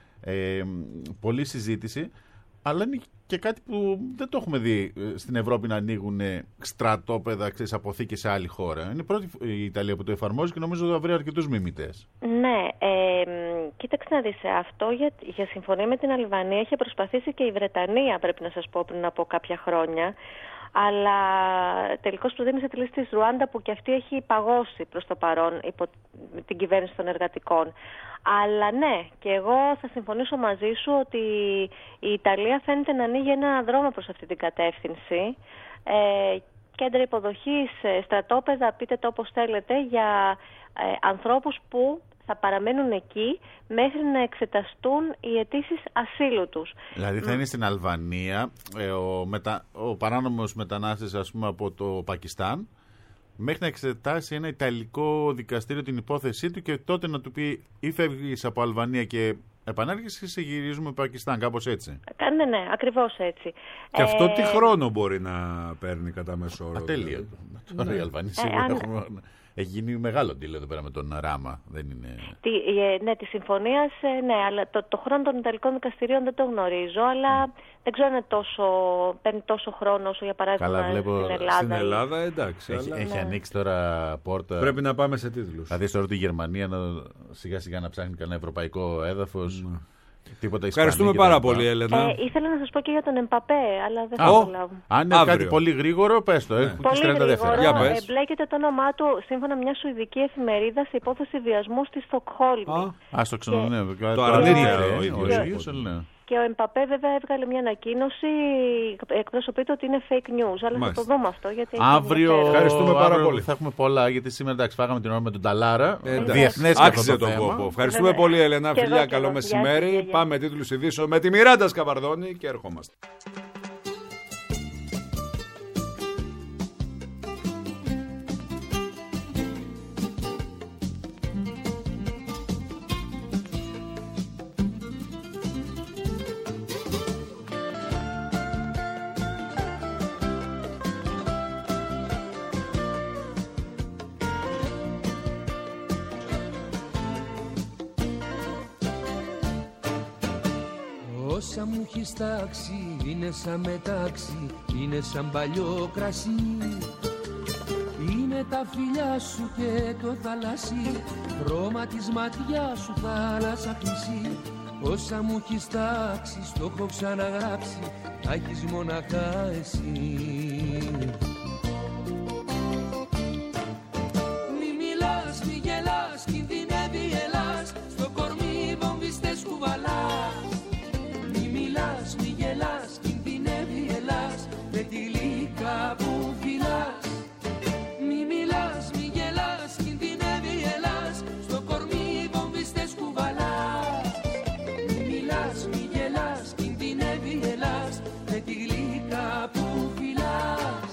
ε, πολλή συζήτηση, αλλά είναι και κάτι που δεν το έχουμε δει στην Ευρώπη να ανοίγουν στρατόπεδα, ξέρεις, αποθήκες σε άλλη χώρα. Είναι η πρώτη η Ιταλία που το εφαρμόζει και νομίζω ότι θα βρει αρκετούς μιμητές. Ναι, ε, κοίταξε να δεις, αυτό για, για συμφωνία με την Αλβανία είχε προσπαθήσει και η Βρετανία, πρέπει να σας πω, πριν από κάποια χρόνια. Αλλά τελικώς προτίμησε τη λύση της Ρουάντα, που και αυτή έχει παγώσει προς το παρόν υπό την κυβέρνηση των εργατικών. Αλλά ναι, και εγώ θα συμφωνήσω μαζί σου ότι η Ιταλία φαίνεται να ανοίγει ένα δρόμο προς αυτή την κατεύθυνση. Ε, κέντρα υποδοχής, στρατόπεδα, πείτε το όπως θέλετε, για ε, ανθρώπους που θα παραμένουν εκεί μέχρι να εξεταστούν οι αιτήσεις ασύλου τους. Δηλαδή θα είναι στην Αλβανία ε, ο, μετα... ο παράνομος μετανάστης, ας πούμε, από το Πακιστάν, μέχρι να εξετάσει ένα Ιταλικό δικαστήριο την υπόθεσή του και τότε να του πει ή φεύγεις από Αλβανία και επανέρχεσαι ή σε γυρίζουμε Πακιστάν, κάπως έτσι. Ναι, ναι, ακριβώς έτσι. Και ε... αυτό τι χρόνο μπορεί να παίρνει κατά μέσο όρο? Ατέλειο. Τώρα οι Αλβανοί σίγουρα έχουν... Έχει γίνει μεγάλο deal εδώ πέρα με τον Ράμα. Δεν είναι... Τι, ναι, τη συμφωνία, ναι, αλλά το, το χρόνο των Ιταλικών δικαστηρίων δεν το γνωρίζω, αλλά mm. δεν ξέρω αν είναι τόσο, παίρνει τόσο χρόνο όσο για παράδειγμα Καλά, βλέπω, στην Ελλάδα. Στην Ελλάδα, εντάξει. Έχει, αλλά... έχει ναι. ανοίξει τώρα πόρτα. Πρέπει να πάμε σε τίτλους. Θα δεις τώρα τη Γερμανία να, σιγά σιγά να ψάχνει κανένα ευρωπαϊκό έδαφος. Mm. Τίποτα. Ευχαριστούμε πάρα πολύ, Έλενα. Ε, ήθελα να σας πω και για τον Εμπαπέ, αλλά δεν θα oh. το λάβω. Αν είναι Αύριο. κάτι πολύ γρήγορο, πες το. Ναι. Πολύ γρήγορο. Εμπλέκεται το όνομά του, σύμφωνα με μια σουηδική εφημερίδα, σε υπόθεση βιασμού στη Στοκχόλμη. Α, στο ξενοδοχείο. Και... Το αρνείται ο ίδιος. Και ο Εμπαπέ βέβαια έβγαλε μια ανακοίνωση, εκπροσωπείται ότι είναι fake news, αλλά Μάλιστα. θα το δούμε αυτό. Γιατί αύριο, ευχαριστούμε πάρα αύριο πολύ. Θα έχουμε πολλά, γιατί σήμερα εντάξει, φάγαμε την ώρα με τον Ταλάρα. Ε, Διεθνές και αυτό το θέμα. Ευχαριστούμε βέβαια. πολύ, Ελένα. Φιλιά, εδώ, καλό μεσημέρι. Πάμε τίτλους ειδήσεων με τη Μιράντα Σκαβαρδόνη και ερχόμαστε. Όσα μου έχεις τάξει είναι σαν μετάξι, είναι σαν παλιό κρασί. Είναι τα φιλιά σου και το θαλασσί, χρώμα της ματιάς σου θάλασσα χρυσή. όσα μου έχεις τάξει, το έχω ξαναγράψει, τα έχεις μοναχά εσύ. Μη μιλάς, μη γελάς, κινδυνεύει η Ελλάς, στο κορμί βομβιστές κουβαλάς. Μη μιλάς, μη γελάς, κινδυνεύει η Ελλάς, με τη λύκα που φυλάς. Μη μιλάς, μη γελάς, κινδυνεύει η Ελλάς, στο κορμί βομβιστές κουβαλάς. Μη μιλάς, μη γελάς, κινδυνεύει η Ελλάς, με τη γλύκα που φυλάς.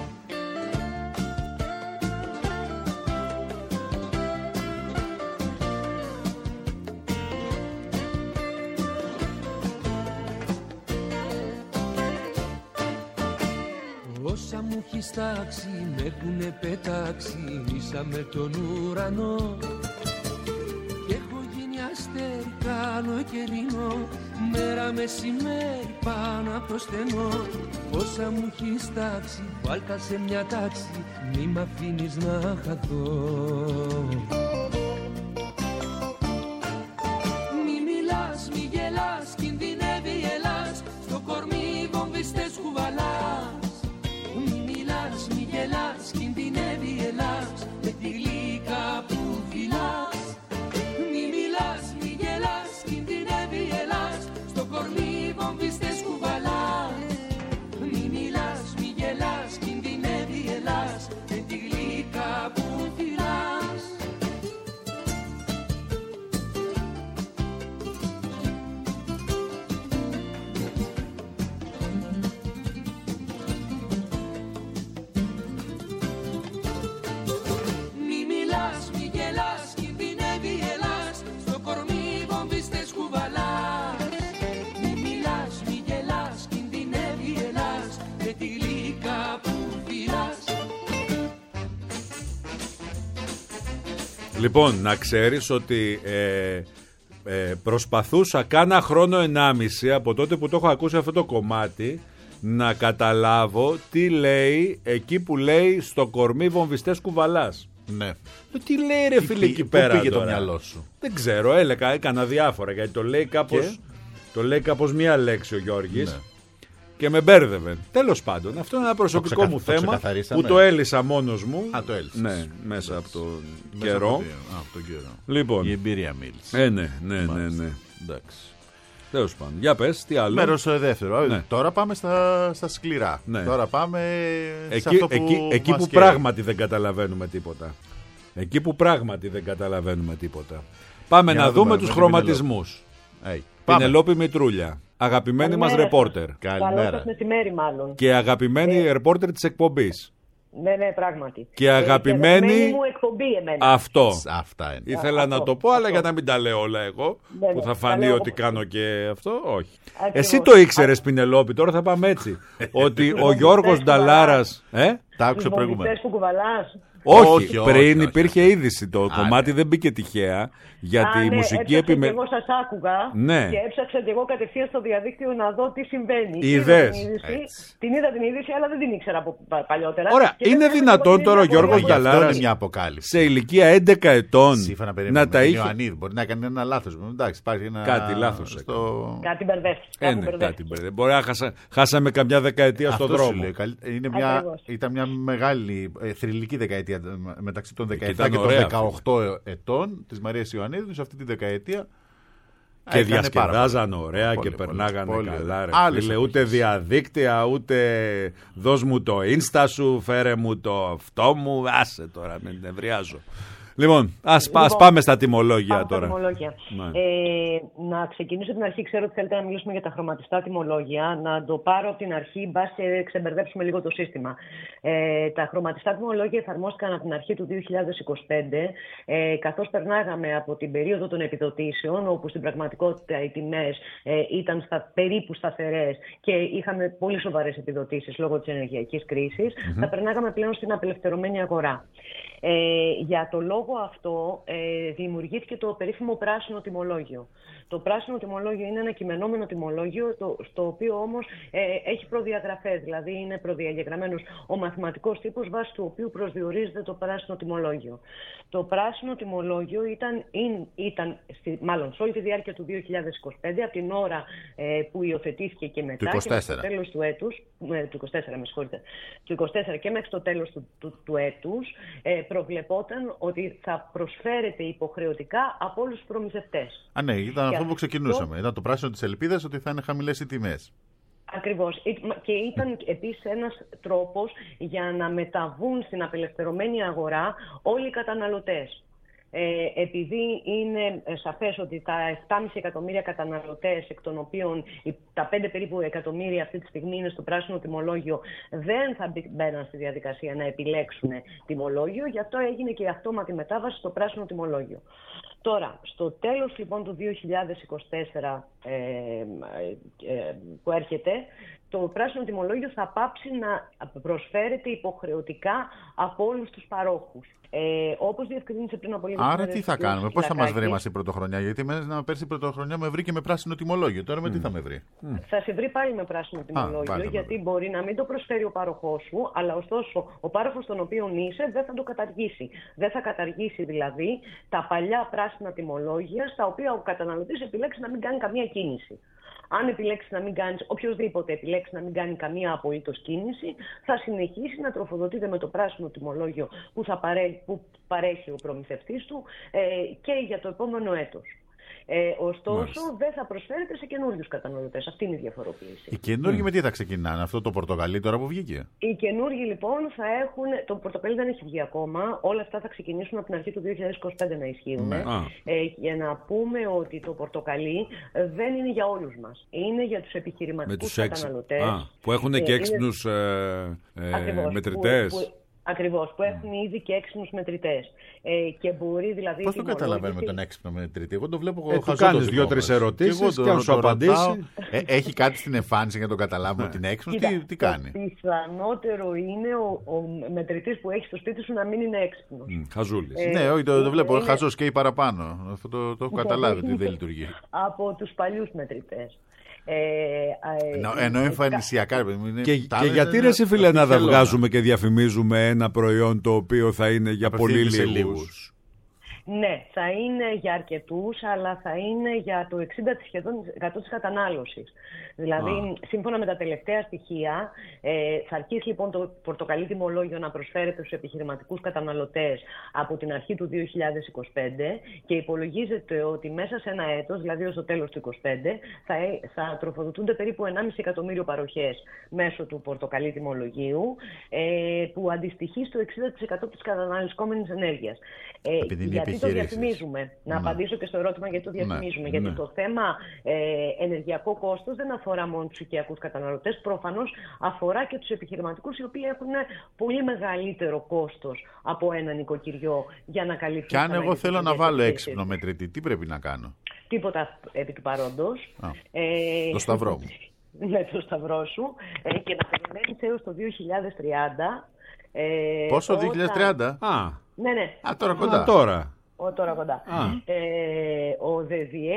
Όσα μου έχεις τάξει με έχουνε πετάξει ίσα με τον ουρανό. Κι έχω γίνει αστέρι, κάνω καιρινό, μέρα μεσημέρι πάνω από το στενό. Όσα μου έχεις τάξει, βάλτα σε μια τάξη, μη μ' αφήνεις να χαθώ. Μη μιλάς, μη γελάς, κινδυνεύει η Ελλάς, στο κορμί βομβιστές κουβαλάς. Μη μιλάς, μη γελάς, κινδυνεύει η Ελλάς, με τη γλύκα που φυλάς. Μη μιλάς, μη γελάς, κινδυνεύει η Ελλάς, στο κορμί βομβιστές κουβαλάς. Μη μιλάς, μη γελάς, κινδυνεύει η Ελλάς, με τη γλύκα που φυλάς. Μη μιλάς, μη γελάς, κινδυνεύει η Ελλάς, στο κορμί βομβιστές κουβαλάς. Μη μιλάς, μη γελάς, κινδυνεύει η Ελλάς, με τη γλύκα που φυλάς. Λοιπόν, να ξέρεις ότι ε, ε, προσπαθούσα κάνα χρόνο ενάμιση από τότε που το έχω ακούσει αυτό το κομμάτι να καταλάβω τι λέει εκεί που λέει στο κορμί βομβιστές κουβαλάς. Ναι. Ε, Τι λέει ρε φίλε εκεί πέρα Πού πήγε τώρα? το μυαλό σου? Δεν ξέρω, έλεγα, έκανα διάφορα γιατί το λέει κάπως, Και? το λέει κάπως μία λέξη ο Γιώργης. Ναι. Και με μπέρδευε. Τέλος πάντων, αυτό είναι ένα προσωπικό ξεκα- μου το θέμα ξεκαθαρίσαμε. που το έλυσα μόνος μου. Α, το έλυσες. Ναι, μέσα από τον Μέσα καιρό. από το- Α, από τον καιρό. Λοιπόν. Η εμπειρία μίλησε. Ε, ναι, ναι, ναι, Μάλιστα. ναι. Εντάξει. Τέλος πάντων. Για πες, τι άλλο. Μέρος ε, δεύτερο. Ναι. Τώρα πάμε στα, στα σκληρά. Ναι. Τώρα πάμε σε Εκεί, αυτό που εκεί, εκεί μας που καίει. πράγματι δεν καταλαβαίνουμε τίποτα. Εκεί που πράγματι δεν καταλαβαίνουμε τίποτα. Πάμε Για να, να δούμε, δούμε τους με τη χρωματισμούς. Hey, πάμε. Πινελόπη Μητρούλια, αγαπημένη μας Καλημέρα. ρεπόρτερ. Καλό Καλημέρα. σας μεσημέρι μάλλον. Και αγαπημένη Ε. ρεπόρτερ της εκπομπής. Ναι, ναι, πράγματι. Και αγαπημένη- Ε, και αγαπημένη μου εκπομπή εμένα. Αυτό. Αυτά είναι. Ήθελα αυτό, να το πω, αλλά αυτό. για να μην τα λέω όλα εγώ, Ναι, ναι, που θα τα φανεί λέω ότι εγώ. κάνω και αυτό, όχι. Ακριβώς. Εσύ το ήξερες, Πινελόπη, τώρα θα πάμε έτσι. Ότι ο Γιώργος Νταλάρας. Ε? Τα Τους άκουσα προηγούμενα. βομβιστές που κουβαλάς. Όχι, Όχι, όχι, πριν όχι, υπήρχε όχι. είδηση. Το Α, κομμάτι ναι. δεν μπήκε τυχαία. Γιατί Α, η ναι, μουσική έψαξα επιμέ... και εγώ σας άκουγα Ναι. και έψαξα και εγώ κατευθείαν στο διαδίκτυο να δω τι συμβαίνει. Είδες. Είδα την είδηση, Έτσι. την είδα την είδηση, αλλά δεν την ήξερα από πα- παλιότερα. Ωραία, Και είναι δεν δυνατόν έχω τώρα ο την Γιώργος απορία Αυτό Νταλάρας είναι μια αποκάλυψη. σε ηλικία έντεκα ετών Σύμφωνα να περίμενα. τα είχε. Ιωαννίδη. Μπορεί να κάνει ένα λάθος. Εντάξει, υπάρχει ένα. Κάτι λάθος στο... Κάτι μπερδεύτηκε. Ε, κάπου ναι, μπερδεύτηκε. κάτι μπερδε- Μπορεί να χάσα- χάσαμε καμιά δεκαετία στον Αυτό σου δρόμο. λέω, καλ- είναι μια, Ακριβώς. ήταν μια μεγάλη ε, θρυλική δεκαετία ε, μεταξύ των δεκαεπτά ήταν και των ωραία δεκαοκτώ ετών της Μαρίας Ιωαννίδου. Σε αυτή τη δεκαετία Και έκανε πάρα διασκεδάζαν πολύ. ωραία Πολύ, και πολύ, περνάγανε πολύ καλά. ωραία. Ρε, Άλλες φίλε, εποχές. ούτε διαδίκτυα, ούτε δώσ' μου το insta σου, φέρε μου το αυτό μου. Άσε τώρα, με νευριάζω. Λοιπόν, ας, πά- ας Λοιπόν, πάμε στα τιμολόγια Πάμε στα τώρα. τιμολόγια. Ναι. Ε, να ξεκινήσω από την αρχή. Ξέρω ότι θέλετε να μιλήσουμε για τα χρωματιστά τιμολόγια. Να το πάρω από την αρχή, μπα και ξεμπερδέψουμε λίγο το σύστημα. Ε, τα χρωματιστά τιμολόγια εφαρμόστηκαν από την αρχή του δύο χιλιάδες είκοσι πέντε, ε, καθώς περνάγαμε από την περίοδο των επιδοτήσεων, όπου στην πραγματικότητα οι τιμές ε, ήταν στα, περίπου σταθερές και είχαμε πολύ σοβαρές επιδοτήσεις λόγω της ενεργειακής κρίσης. Θα περνάγαμε πλέον στην απελευθερωμένη αγορά. Ε, για το λόγο αυτό ε, δημιουργήθηκε το περίφημο πράσινο τιμολόγιο. Το πράσινο τιμολόγιο είναι ένα κειμενόμενο τιμολόγιο, το, στο οποίο όμως ε, έχει προδιαγραφές, δηλαδή είναι προδιαγεγραμμένος ο μαθηματικός τύπος βάσει του οποίου προσδιορίζεται το πράσινο τιμολόγιο. Το πράσινο τιμολόγιο ήταν, ήταν στη, μάλλον σε όλη τη διάρκεια του δύο χιλιάδες είκοσι πέντε, από την ώρα ε, που υιοθετήθηκε και μετά, και μέχρι το τέλος του έτους, ε, του είκοσι τέσσερα, με συγχωρείτε, του είκοσι τέσσερα και μέχρι το τέλος του, του, του έτους, ε, προβλεπόταν ότι θα προσφέρεται υποχρεωτικά από όλους τους προμηθευτές. Α, ναι, ήταν αυτό που ξεκινούσαμε. Αυτό... Ήταν το πράσινο της ελπίδας ότι θα είναι χαμηλές οι τιμές. Ακριβώς. Και ήταν επίσης ένας τρόπος για να μεταβούν στην απελευθερωμένη αγορά όλοι οι καταναλωτές. Ε, επειδή είναι σαφές ότι τα επτά κόμμα πέντε εκατομμύρια καταναλωτές, εκ των οποίων τα πέντε περίπου εκατομμύρια αυτή τη στιγμή είναι στο πράσινο τιμολόγιο, δεν θα μπαίναν στη διαδικασία να επιλέξουν τιμολόγιο, γι' αυτό έγινε και η αυτόματη μετάβαση στο πράσινο τιμολόγιο. Τώρα, στο τέλος λοιπόν του δύο χιλιάδες είκοσι τέσσερα ε, ε, που έρχεται, το πράσινο τιμολόγιο θα πάψει να προσφέρεται υποχρεωτικά από όλους τους παρόχους. Ε, όπως διευκρίνησε πριν από λίγο. Άρα τι θα κάνουμε, πώς θα μας βρει μας η πρωτοχρονιά? Γιατί εμένα πέρσι η πρωτοχρονιά με βρει και με πράσινο τιμολόγιο. Τώρα με mm. τι θα με βρει? Mm. Θα σε βρει πάλι με πράσινο τιμολόγιο, Α, γιατί με μπορεί να μην το προσφέρει ο πάροχός σου, αλλά ωστόσο ο πάροχος τον οποίο είσαι δεν θα το καταργήσει. Δεν θα καταργήσει δηλαδή τα παλιά πράσινα τιμολόγια, στα οποία ο καταναλωτής επιλέξει να μην κάνει καμία κίνηση. Αν επιλέξει να μην κάνει, οποιοδήποτε επιλέξει να μην κάνει καμία απολύτως κίνηση, θα συνεχίσει να τροφοδοτείται με το πράσινο τιμολόγιο που, θα παρέ, που παρέχει ο προμηθευτής του ε, και για το επόμενο έτος. Ε, ωστόσο, Μάλιστα. δεν θα προσφέρεται σε καινούριους καταναλωτές. Αυτή είναι η διαφοροποίηση. Οι καινούργοι mm. με τι θα ξεκινάνε, αυτό το πορτοκαλί τώρα που βγήκε? Οι καινούργοι λοιπόν θα έχουν. Το πορτοκαλί δεν έχει βγει ακόμα. Όλα αυτά θα ξεκινήσουν από την αρχή του δύο χιλιάδες είκοσι πέντε να ισχύουν. Mm. Ε, για να πούμε ότι το πορτοκαλί δεν είναι για όλους μας. Είναι για τους επιχειρηματικούς καταναλωτές. Α, που έχουν και έξυπνους ε, ε, μετρητές. Που, που, Ακριβώς, που έχουν ήδη και έξυπνους μετρητές. Ε, και μπορεί δηλαδή. Πώς το καταλαβαίνουμε τον έξυπνο μετρητή? Εγώ το βλέπω ε, χαζό. Του κάνεις δύο-τρεις ερωτήσεις και, και αν σου απαντήσει. Ε, έχει κάτι στην εμφάνιση για να το καταλάβουμε ότι είναι έξυπνο? Τι, τι κάνει? Το πιθανότερο είναι ο, ο μετρητής που έχει στο σπίτι σου να μην είναι έξυπνος. Mm, χαζούλης. Ε, ναι, όχι, το, το βλέπω. Είναι... Χαζός και ή παραπάνω. Αυτό το, το έχω καταλάβει ότι δεν λειτουργεί. Από τους παλιούς μετρητές. Ε, Εννο, ενώ εμφανισιακά. Και, και γιατί ρε φίλε να δεν βγάζουμε και διαφημίζουμε ένα προϊόν το οποίο θα είναι για πολύ λίγους? Ναι, θα είναι για αρκετούς, αλλά θα είναι για το εξήντα τοις εκατό της κατανάλωσης. Δηλαδή, Α. σύμφωνα με τα τελευταία στοιχεία, ε, θα αρχίσει λοιπόν το πορτοκαλί τιμολόγιο να προσφέρεται στους επιχειρηματικούς καταναλωτές από την αρχή του δύο χιλιάδες είκοσι πέντε και υπολογίζεται ότι μέσα σε ένα έτος, δηλαδή ως το τέλος του είκοσι πέντε, θα, θα τροφοδοτούνται περίπου ενάμιση εκατομμύριο παροχές μέσω του πορτοκαλί τιμολογίου, ε, που αντιστοιχεί στο εξήντα τοις εκατό της καταναλωσόμενης ενέργειας. Ε, γιατί το διαφημίζουμε? Να ναι. απαντήσω και στο ερώτημα γιατί το διαφημίζουμε. Ναι. Γιατί ναι. το θέμα ε, ενεργειακό κόστος δεν αφορά μόνο τους οικιακούς καταναλωτές. Προφανώς αφορά και τους επιχειρηματικούς, οι οποίοι έχουν πολύ μεγαλύτερο κόστος από ένα νοικοκυριό για να καλύψουν. Και αν εγώ θέλω να βάλω έξυπνο μετρητή, τι πρέπει να κάνω? Τίποτα επί του παρόντος. Ε, το σταυρό μου. Ναι, το σταυρό σου. Ε, και να περιμένεις έως το δύο χιλιάδες τριάντα. Ε, Πόσο, όταν... δύο χιλιάδες τριάντα? Α, ναι, ναι. Α, τώρα κοντά. Α, τώρα. Ο, τώρα κοντά. Ε, ο ΔΕΔΙΕ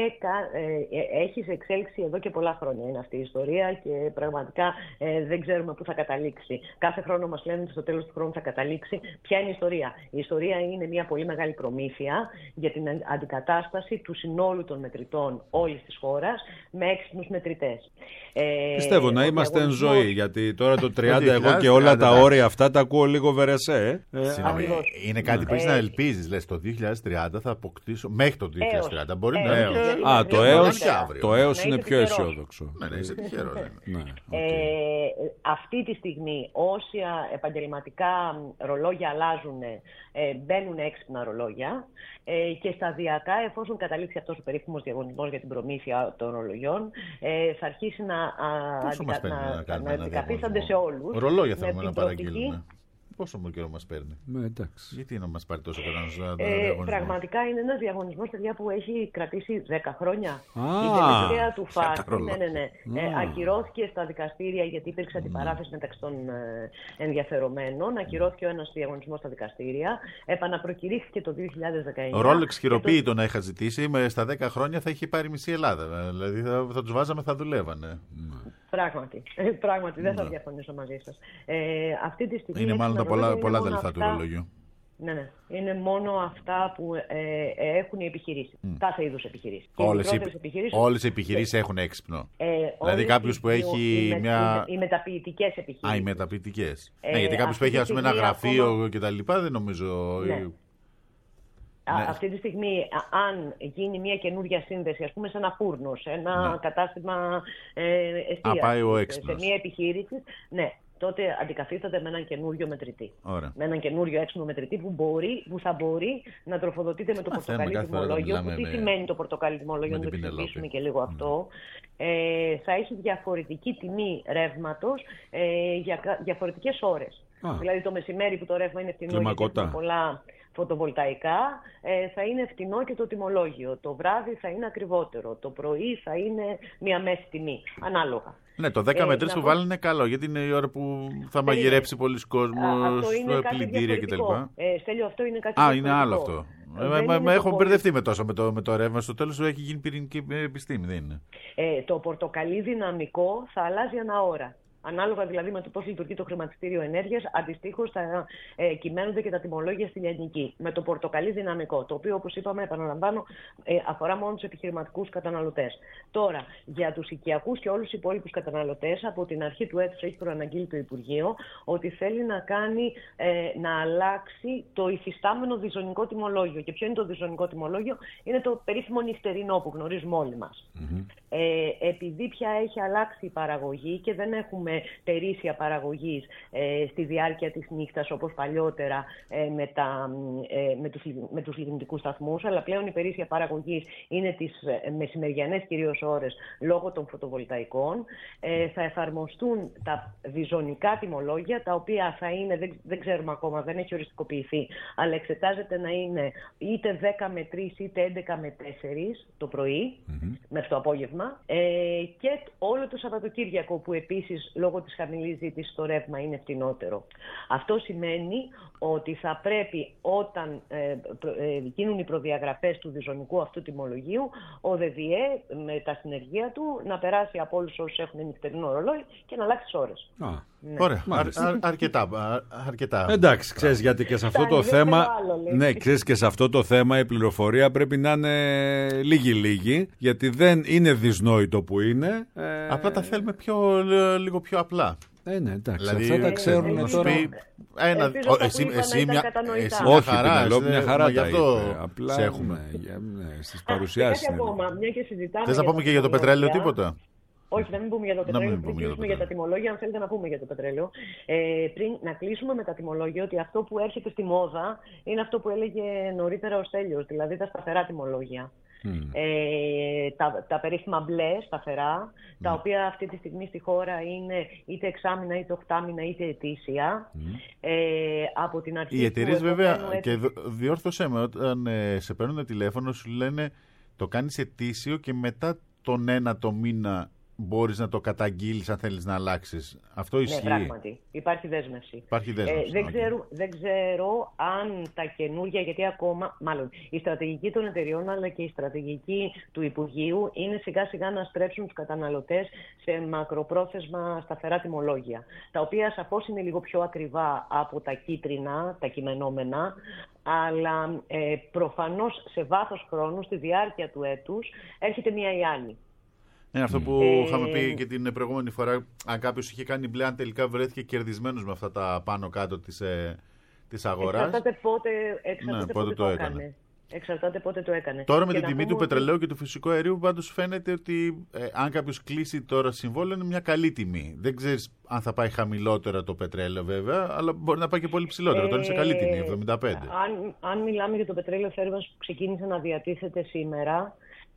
ε, έχει σε εξέλιξη εδώ και πολλά χρόνια. Είναι αυτή η ιστορία και πραγματικά ε, δεν ξέρουμε πού θα καταλήξει. Κάθε χρόνο μας λένε ότι στο τέλος του χρόνου θα καταλήξει. Ποια είναι η ιστορία? Η ιστορία είναι μια πολύ μεγάλη προμήθεια για την αντικατάσταση του συνόλου των μετρητών όλης της χώρας με έξυπνους μετρητές. Ε, Πιστεύω να είμαστε εν ζωή, γιατί τώρα το τριάντα εγώ και όλα τα όρια αυτά τα ακούω λίγο βερεσέ. Ε. Ε, είναι κάτι που έχεις να ελπίζεις, λες, το δύο χιλιάδες τριάντα θα αποκτήσω, μέχρι το δύο χιλιάδες τριάντα μπορεί έως, να έως. είναι. Α, το έως, το έως είναι πιο αισιόδοξο. Ναι, ναι, είσαι τυχερός. Ναι, okay. ε, αυτή τη στιγμή όσα επαγγελματικά ρολόγια αλλάζουν, ε, μπαίνουν έξυπνα ρολόγια ε, και σταδιακά, εφόσον καταλήξει αυτός ο περίφημος διαγωνισμός για την προμήθεια των ρολογιών, ε, θα αρχίσει να, να, να, να, να αντικαθίστανται σε όλους. Ρολόγια θέλουμε να παραγγείλουμε. πόσο μου καιρό μας παίρνει. Ναι, εντάξει. Γιατί να μας πάρει τόσο κανένας ε, διαγωνισμό. Πραγματικά είναι ένας διαγωνισμός, παιδιά, που έχει κρατήσει δέκα χρόνια. Α, η τελευταία του φάση ρόλο. ναι, ναι, ναι. Ε, ακυρώθηκε στα δικαστήρια γιατί υπήρξε αντιπαράθεση μεταξύ των ε, ενδιαφερομένων. Ακυρώθηκε ο ένας διαγωνισμός στα δικαστήρια. Επαναπροκηρύχθηκε το δύο χιλιάδες δεκαεννιά. Ο Ρόλεξ χειροποίητο το... να είχα ζητήσει, με στα δέκα χρόνια θα είχε πάρει μισή Ελλάδα. Δηλαδή θα, θα τους βάζαμε, θα δουλεύανε. Πράγματι, πράγματι δεν θα διαφωνήσω μαζί σας. Ε, αυτή τη στιγμή είναι μάλλον τα πολλά, πολλά αδελφά αυτά... του ρολογιού. Ναι, ναι. Είναι μόνο αυτά που ε, ε, έχουν οι επιχειρήσεις. Mm. Κάθε είδους επιχειρήσεις. Όλες οι επιχειρήσεις, όλες οι επιχειρήσεις έχουν έξυπνο. Ε, δηλαδή κάποιος που έχει οι, μια... Οι μεταποιητικές επιχειρήσεις. Α, οι μεταποιητικές. Ε, ναι, γιατί κάποιος που έχει ας πούμε, ένα γραφείο ακόμα... και τα λοιπά δεν νομίζω... Ναι. Ναι. Αυτή τη στιγμή, αν γίνει μια καινούργια σύνδεση, ας πούμε σε ένα φούρνο, σε ένα ναι. κατάστημα ε, εστίασης, σε μια επιχείρηση, ναι, τότε αντικαθίσταται με έναν καινούριο μετρητή. Ωραία. Με έναν καινούριο έξυπνο μετρητή που, μπορεί, που θα μπορεί να τροφοδοτείται με το πορτοκαλί τιμολόγιο. Τι με... σημαίνει το πορτοκαλί τιμολόγιο, να το εξηγήσουμε και λίγο αυτό. Mm. Ε, θα έχει διαφορετική τιμή ρεύματος ε, για διαφορετικές ώρες. Ah. Δηλαδή το μεσημέρι που το ρεύμα είναι φθηνό γιατί έχουμε πολλά φωτοβολταϊκά, ε, θα είναι φτηνό και το τιμολόγιο. Το βράδυ θα είναι ακριβότερο. Το πρωί θα είναι μια μέση τιμή. Ανάλογα. Ναι, το δέκα με τρεις που βάλουν είναι καλό, γιατί είναι η ώρα που θα μαγειρέψει πολλοί κόσμος, πλυντήρια κτλ. Ε, Στέλιο, αυτό είναι κάτι Α, διαφορετικό. είναι άλλο αυτό. Ε, με, με έχω μπερδευτεί με τόσο με το, με το ρεύμα. Στο τέλος έχει γίνει πυρηνική επιστήμη, δεν είναι. Ε, το πορτοκαλί δυναμικό θα αλλάζει ανά ώρα. Ανάλογα δηλαδή με το πώς λειτουργεί το χρηματιστήριο ενέργειας, αντιστοίχως θα ε, κυμαίνονται και τα τιμολόγια στη λιανική. Με το πορτοκαλί δυναμικό, το οποίο όπως είπαμε, επαναλαμβάνω, ε, αφορά μόνο τους επιχειρηματικούς καταναλωτές. Τώρα, για τους οικιακούς και όλους τους υπόλοιπους καταναλωτές, από την αρχή του έτους έχει προαναγγείλει το Υπουργείο ότι θέλει να κάνει, ε, να αλλάξει το υφιστάμενο διζωνικό τιμολόγιο. Και ποιο είναι το διζωνικό τιμολόγιο? Είναι το περίφημο νυχτερινό που γνωρίζουμε όλοι μας. Mm-hmm. Ε, επειδή πια έχει αλλάξει η παραγωγή και δεν έχουμε τερίσια παραγωγής ε, στη διάρκεια της νύχτας όπως παλιότερα ε, με, τα, ε, με, τους, με τους λιγνητικούς σταθμούς, αλλά πλέον η περίσσια παραγωγής είναι τις ε, μεσημεριανές κυρίως ώρες λόγω των φωτοβολταϊκών. Ε, θα εφαρμοστούν τα διζωνικά τιμολόγια, τα οποία θα είναι, δεν, δεν ξέρουμε ακόμα, δεν έχει οριστικοποιηθεί, αλλά εξετάζεται να είναι είτε δέκα με τρεις είτε έντεκα με τέσσερις το πρωί, mm-hmm. μέχρι το απόγευμα, ε, και όλο το Σαββατοκύριακο που επίσης λόγω της χαμηλής ζήτησης το ρεύμα είναι φτηνότερο. Αυτό σημαίνει ότι θα πρέπει όταν ε, ε, γίνουν οι προδιαγραφές του διζωνικού αυτού τιμολογίου, ο ΔΔΕ με τα συνεργεία του να περάσει από όλους όσους έχουν νυχτερινό ρολόι και να αλλάξει τις ώρες. Α, ναι. Ωραία, αρ, αρ, αρκετά, αρκετά. Εντάξει, ξέρεις, γιατί και σε αυτό το θέμα, ναι, ξέρεις, και σε αυτό το θέμα η πληροφορία πρέπει να είναι λίγη-λίγη, γιατί δεν είναι δυσνόητο που είναι. Ε... Απλά τα θέλουμε πιο, λίγο πιο απλά. Ε, ναι, εντάξει, δηλαδή, αυτά τα ξέρουν ε, τώρα. Ένα, ο, εσύ, εσύ μια, εσύ όχι, χαρά, Πινελόπη, μια χαρά τα είπε. Απλά σε έχουμε. Ναι, ναι, στις παρουσιάσεις. Θες να πούμε και για το πετρέλαιο τίποτα? Όχι, να μην πούμε για το πετρέλαιο, πριν κλείσουμε για τα τιμολόγια, αν θέλετε να πούμε για το πετρέλαιο. Ε, πριν να κλείσουμε με τα τιμολόγια, ότι αυτό που έρχεται στη μόδα είναι αυτό που έλεγε νωρίτερα ο Στέλιος, δηλαδή τα σταθερά τιμολόγια. Mm. Ε, τα, τα περίφημα μπλε σταθερά, mm. τα οποία αυτή τη στιγμή στη χώρα είναι είτε εξάμηνα, είτε οχτάμηνα, είτε ετήσια. Mm. Ε, από την αρχή. Οι εταιρείες βέβαια, έτσι... και διόρθωσέ με, όταν ε, σε παίρνουν τηλέφωνο σου λένε το κάνεις ετήσιο και μετά τον ένα το μήνα μπορείς να το καταγγείλεις αν θέλεις να αλλάξεις. Αυτό ισχύει? Ναι, πράγματι. Υπάρχει δέσμευση. Υπάρχει δέσμευση. Ε, δεν, ξέρω, δεν ξέρω αν τα καινούργια, γιατί ακόμα, μάλλον η στρατηγική των εταιριών αλλά και η στρατηγική του Υπουργείου είναι σιγά σιγά να στρέψουν τους καταναλωτές σε μακροπρόθεσμα σταθερά τιμολόγια, τα οποία σαφώς είναι λίγο πιο ακριβά από τα κίτρινα, τα κειμενόμενα, αλλά ε, προφανώς σε βάθος χρόνου, στη διάρκεια του έτους, έρχεται μία ή άλλη. Είναι αυτό που ε... είχαμε πει και την προηγούμενη φορά. Αν κάποιος είχε κάνει μπλε, αν τελικά βρέθηκε κερδισμένος με αυτά τα πάνω κάτω της, ε, της αγοράς. Εξαρτάται πότε, εξαρτάται ναι, πότε, πότε το, το έκανε. έκανε. Εξαρτάται πότε το έκανε. Τώρα με την τιμή του ότι... πετρελαίου και του φυσικού αερίου, πάντως φαίνεται ότι ε, αν κάποιος κλείσει τώρα συμβόλαιο είναι μια καλή τιμή. Δεν ξέρεις αν θα πάει χαμηλότερα το πετρέλαιο βέβαια, αλλά μπορεί να πάει και πολύ ψηλότερο. Ε... Τώρα είναι σε καλή τιμή, εβδομήντα πέντε. Αν, αν μιλάμε για το πετρέλαιο θέρμανσης που ξεκίνησε να διατίθεται σήμερα,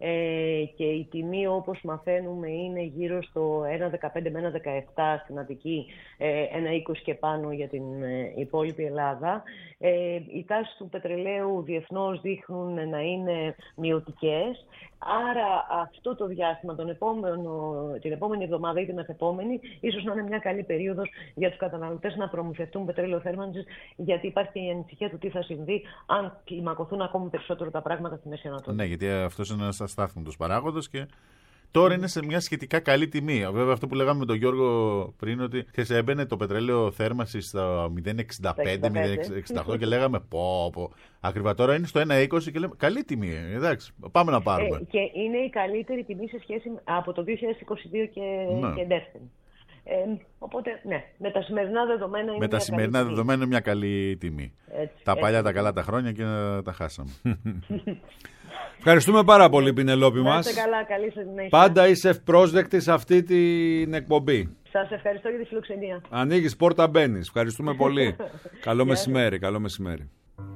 ε, και η τιμή όπως μαθαίνουμε είναι γύρω στο ένα κόμμα δεκαπέντε με ένα κόμμα δεκαεπτά στην Αττική, ε, ένα κόμμα είκοσι και πάνω για την ε, υπόλοιπη Ελλάδα. Ε, οι τάσεις του πετρελαίου διεθνώς δείχνουν να είναι μειωτικές. Άρα αυτό το διάστημα, τον επόμενο, την επόμενη εβδομάδα ή την μεθεπόμενη, ίσως να είναι μια καλή περίοδος για τους καταναλωτές να προμηθευτούν πετρέλαιο θέρμανσης, γιατί υπάρχει και η ανησυχία του τι θα συμβεί αν κλιμακωθούν ακόμη περισσότερο τα πράγματα στη Μέση Ανατολή. Ναι, γιατί αυτός είναι ένας αστάθμητος παράγοντας και τώρα είναι σε μια σχετικά καλή τιμή. Βέβαια, αυτό που λέγαμε με τον Γιώργο πριν, ότι έμπαινε το πετρέλαιο θέρμανση στα μηδέν κόμμα εξήντα πέντε με μηδέν κόμμα εξήντα οκτώ και λέγαμε πω, πω. Ακριβά τώρα είναι στο ένα κόμμα είκοσι και λέμε καλή τιμή. Εντάξει, πάμε να πάρουμε. Ε, και είναι η καλύτερη τιμή σε σχέση από το δύο χιλιάδες είκοσι δύο και, ναι. και δεύτερη. Ε, οπότε, ναι, με τα σημερινά δεδομένα είναι με τα σημερινά δεδομένα είναι μια καλή τιμή. Έτσι, τα παλιά έτσι. Τα καλά τα χρόνια και τα χάσαμε. Ευχαριστούμε πάρα πολύ, Πινελόπη μας. Καλά, καλή συνέχεια. Πάντα είσαι ευπρόσδεκτη σε αυτή την εκπομπή. Σας ευχαριστώ για τη φιλοξενία. Ανοίγεις πόρτα, μπαίνεις. Ευχαριστούμε πολύ. Καλό μεσημέρι, καλό μεσημέρι.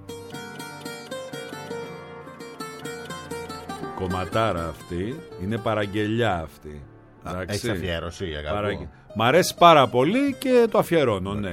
Κομματάρα αυτή, είναι παραγγελιά αυτή. Έχει αφιέρωση, Παραγγε... Μ' αρέσει πάρα πολύ και το αφιερώνω, ναι.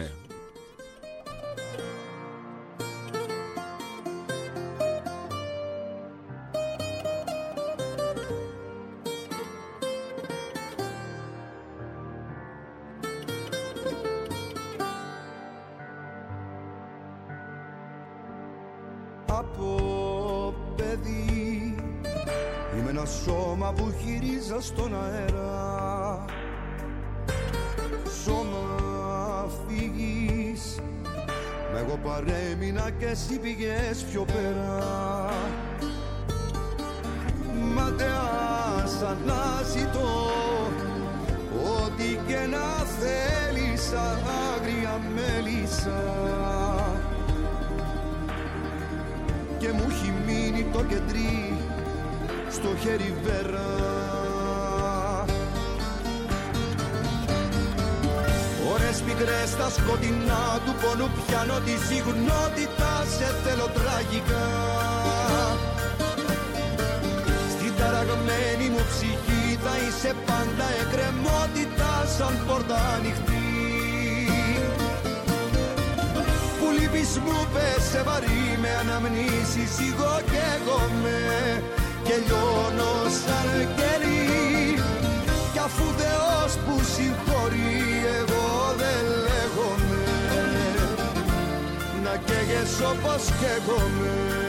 Από παιδί είμαι ένα σώμα που γυρίζα στον αέρα. Σώμα φύγεις, μα εγώ παρέμεινα και εσύ πήγες πιο πέρα. Ματεά σαν να ζητώ ό,τι και να θέλεις, άγρια μέλισσα. Και μου έχει μείνει το κεντρί στο χέρι βέρα. Ώρες μικρές στα σκοτεινά του πόνου πιάνω τη συγνότητα, σε θέλω τραγικά. Στην ταραγμένη μου ψυχή θα είσαι πάντα εκκρεμότητα, σαν πόρτα ανοιχτή. Που λείπεις μου πέσε βαρύ με αναμνήσεις, εγώ και εγώ με και λιώνω σαν κερί. Κι αφού Θεός που συγχωρεί εγώ δεν λέγομαι, να καίγες όπως καίγομαι.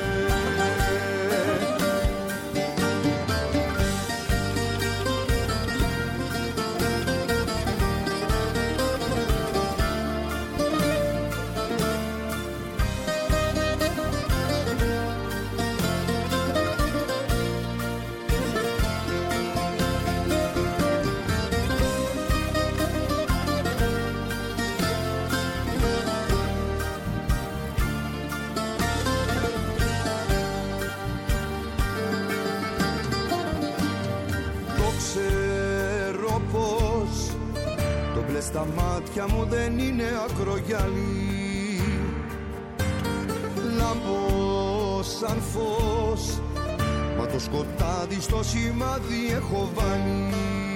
Στα μάτια μου δεν είναι ακρογιαλί, λάμπω σαν φως, μα το σκοτάδι στο σημάδι έχω βάλει.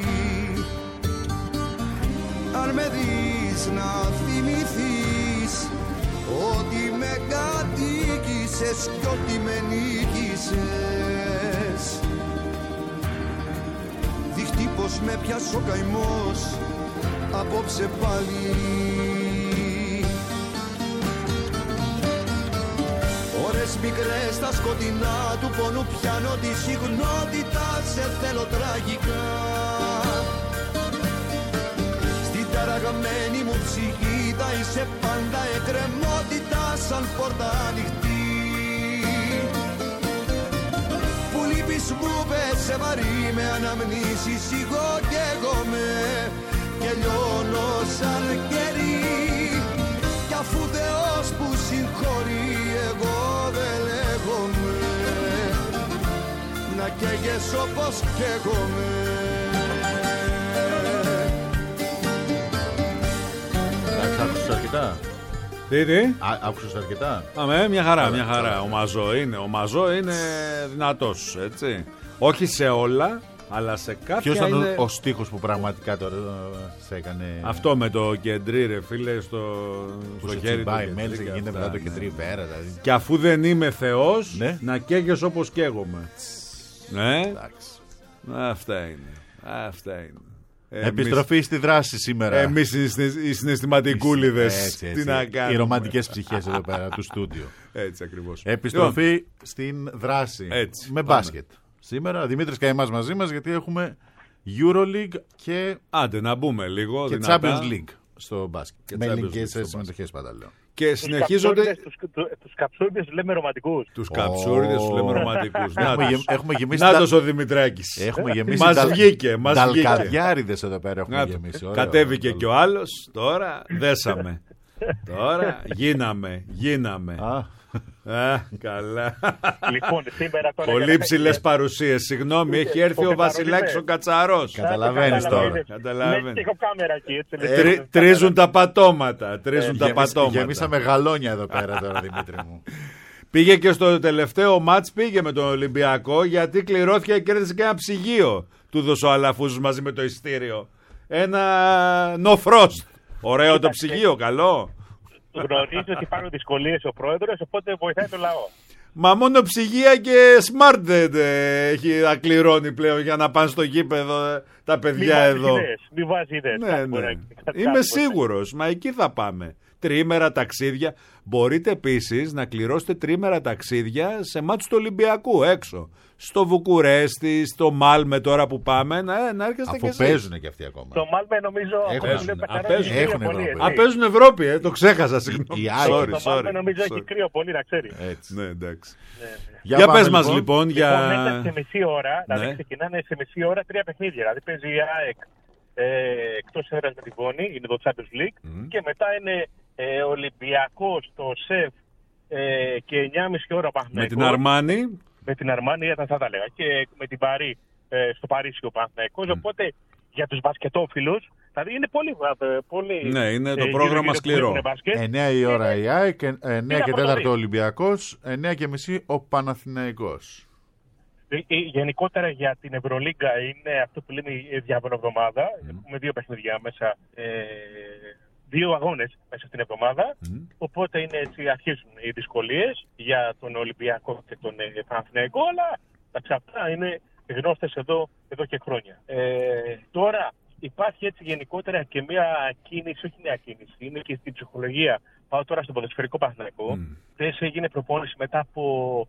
Αν με δεις να θυμηθείς ότι με κατοίκησες κι ότι με νίκησες. Δείχνει πως με πιάσε ο καημός απόψε πάλι. Ώρες μικρές στα σκοτεινά του πόνου πιάνω τη συγνότητα, σε θέλω τραγικά. Στην ταραγμένη μου ψυχή θα είσαι πάντα εκκρεμότητα, σαν πόρτα ανοιχτή. Που λείπεις μου πέσε βαρύ με αναμνήσεις, εγώ και εγώ με και λιώνω σαν κερί. Κι αφού Θεός που συγχωρεί εγώ δεν λέγομαι, να καίγες όπως καίγομαι. Εντάξει, άκουσες αρκετά. Τι, τι. Α, άκουσες αρκετά. Αμέ, μια χαρά, μια χαρά. Ο Μαζό είναι, ο Μαζό είναι δυνατός, έτσι. Όχι σε όλα, αλλά σε κάποια. Ποιος ήταν είναι... ο, ο στίχος που πραγματικά τώρα σε έκανε. Αυτό με το κεντρί, ρε φίλε, στο, που στο σε χέρι. τσιμπάει, του μέλησε και κεντρί, γίνεται αυτά, μετά το ναι. κεντρί πέρα. Δηλαδή. Και αφού δεν είμαι Θεός, Ναι. να καίγεσαι όπως καίγομαι. Ναι. Εντάξει. Αυτά είναι. Αυτά είναι. Εμείς, Επιστροφή στη δράση σήμερα. εμείς οι, συναισθη- οι συναισθηματικούλιδες. Έτσι, Τι έτσι. να κάνουμε. Οι ρομαντικές ψυχές εδώ πέρα του στούντιο. Έτσι ακριβώς. Επιστροφή Λοιπόν, στην δράση. Έτσι, με πάμε. μπάσκετ. Σήμερα Δημήτρης Καημάς μαζί μας γιατί έχουμε EuroLeague και, άντε να μπούμε λίγο και δυνατά. Champions League στο μπάσκετ. Και Με Champions League ελληνικές στο συμμετοχές πάντα λέω. Και συνεχίζονται. Τους καψούριδες τους λέμε ρομαντικούς. Τους καψούριδες τους λέμε ρομαντικούς. Να Έχουμε, τους. γε- έχουμε γεμίσει. Νάτος ο Δημητράκης. Έχουμε γεμίσει. Μας νταλ- βγήκε, μας βγήκε. νταλκαδιάριδες εδώ πέρα έχουμε Να το. γεμίσει. Ωραίο. Κατέβηκε και ο άλλος. Τώρα δέσαμε. Τώρα γίναμε. Γίναμε. Α, Α, καλά. Λοιπόν, σήμερα τώρα. Πολύ ψηλές παρουσίες. Συγγνώμη, έχει έρθει ο Βασιλάκης ο Κατσαρός. Καταλαβαίνεις τώρα. Καταλαβαίνεις. Ναι, και έχω κάμερα εκεί. Έτσι, Ε, Τρι- Τρίζουν τα πατώματα. Τρίζουν τα γεμίσα- πατώματα. Γεμίσαμε γαλόνια εδώ πέρα τώρα, Δημήτρη μου. Πήγε και στο τελευταίο μάτς, πήγε με τον Ολυμπιακό γιατί κληρώθηκε και κέρδισε και ένα ψυγείο. Του δώσε ο Αλαφούζος μαζί με το ειστήριο. Ένα no frost. Ωραίο το ψυγείο, καλό. Γνωρίζει ότι υπάρχουν δυσκολίες ο πρόεδρος, οπότε βοηθάει το λαό. Μα μόνο ψυγεία και smart δεν ε, έχει να κληρώνει πλέον για να πάνε στο γήπεδο ε, τα παιδιά Μη εδώ. βάζει ιδέες, μη βάζει ιδέες. Ναι, Κάτι ναι. μπορεί να- κάτι Είμαι μπορεί. σίγουρος, μα εκεί θα πάμε. Τρίμερα ταξίδια. Μπορείτε επίσης να κληρώσετε τρίμερα ταξίδια σε μάτσους του Ολυμπιακού έξω. Στο Βουκουρέστι, στο Μάλμε τώρα που πάμε, να, να έρχεστε Αφού και εσείς. παίζουν και αυτοί ακόμα. Το Μάλμε νομίζω Έχουν, ακόμα παίζουν, δεν α, πεθαράει παίζουν, κρύο έχουν πολύ, Ευρώπη. έτσι. Α, παίζουν Ευρώπη, ε, το ξέχασα, συγγνώμη. οι Sorry, Άγγλοι. Το Μάλμε sorry, νομίζω έχει sorry. κρύο πολύ, να ξέρει. Έτσι. Ναι, εντάξει. Για, Για πάμε, πες μας λοιπόν Λοιπόν, για... μέσα σε μισή ώρα, Ναι. δηλαδή ξεκινάνε σε μισή ώρα τρία παιχνίδια. Δηλαδή παίζει η ΑΕΚ ε, εκτός έδρας με τη Βόνη, είναι το Champions League. Και μετά είναι ε, Ολυμπιακός, το ΣΕΒ ε, και εννιά και μισή ώρα Με Παναθηναϊκός. την Αρμάνη. Με την Αρμάνη, ήταν θα τα έλεγα. Και με την Παρί ε, στο Παρίσι ο Παναθηναϊκός. Οπότε για τους μπασκετόφιλους, δηλαδή είναι πολύ. ε, πολύ Ναι, είναι το ε, πρόγραμμα γύρω-γύρω που σκληρό. βλέπουνε μπάσκετ. εννιά η ώρα η ΑΕΚ, εννιά και από το τέταρτο δύο. ο Ολυμπιακός, εννιά και μισή ο Παναθηναϊκός. Ε, ε, Γενικότερα για την Ευρωλίγκα είναι αυτό που λέμε η διάβολο εβδομάδα. Έχουμε δύο παιχνίδια μέσα, ε, δύο αγώνες μέσα στην εβδομάδα. Οπότε είναι έτσι, αρχίζουν οι δυσκολίες για τον Ολυμπιακό και τον ε, Παναθηναϊκό, αλλά εντάξει, αυτά είναι γνώστες εδώ, εδώ και χρόνια. Ε, τώρα υπάρχει έτσι γενικότερα και μια κίνηση, όχι μια κίνηση, είναι και στην ψυχολογία. Πάω τώρα στο ποδοσφαιρικό Παναθηναϊκό. Χθες έγινε προπόνηση μετά από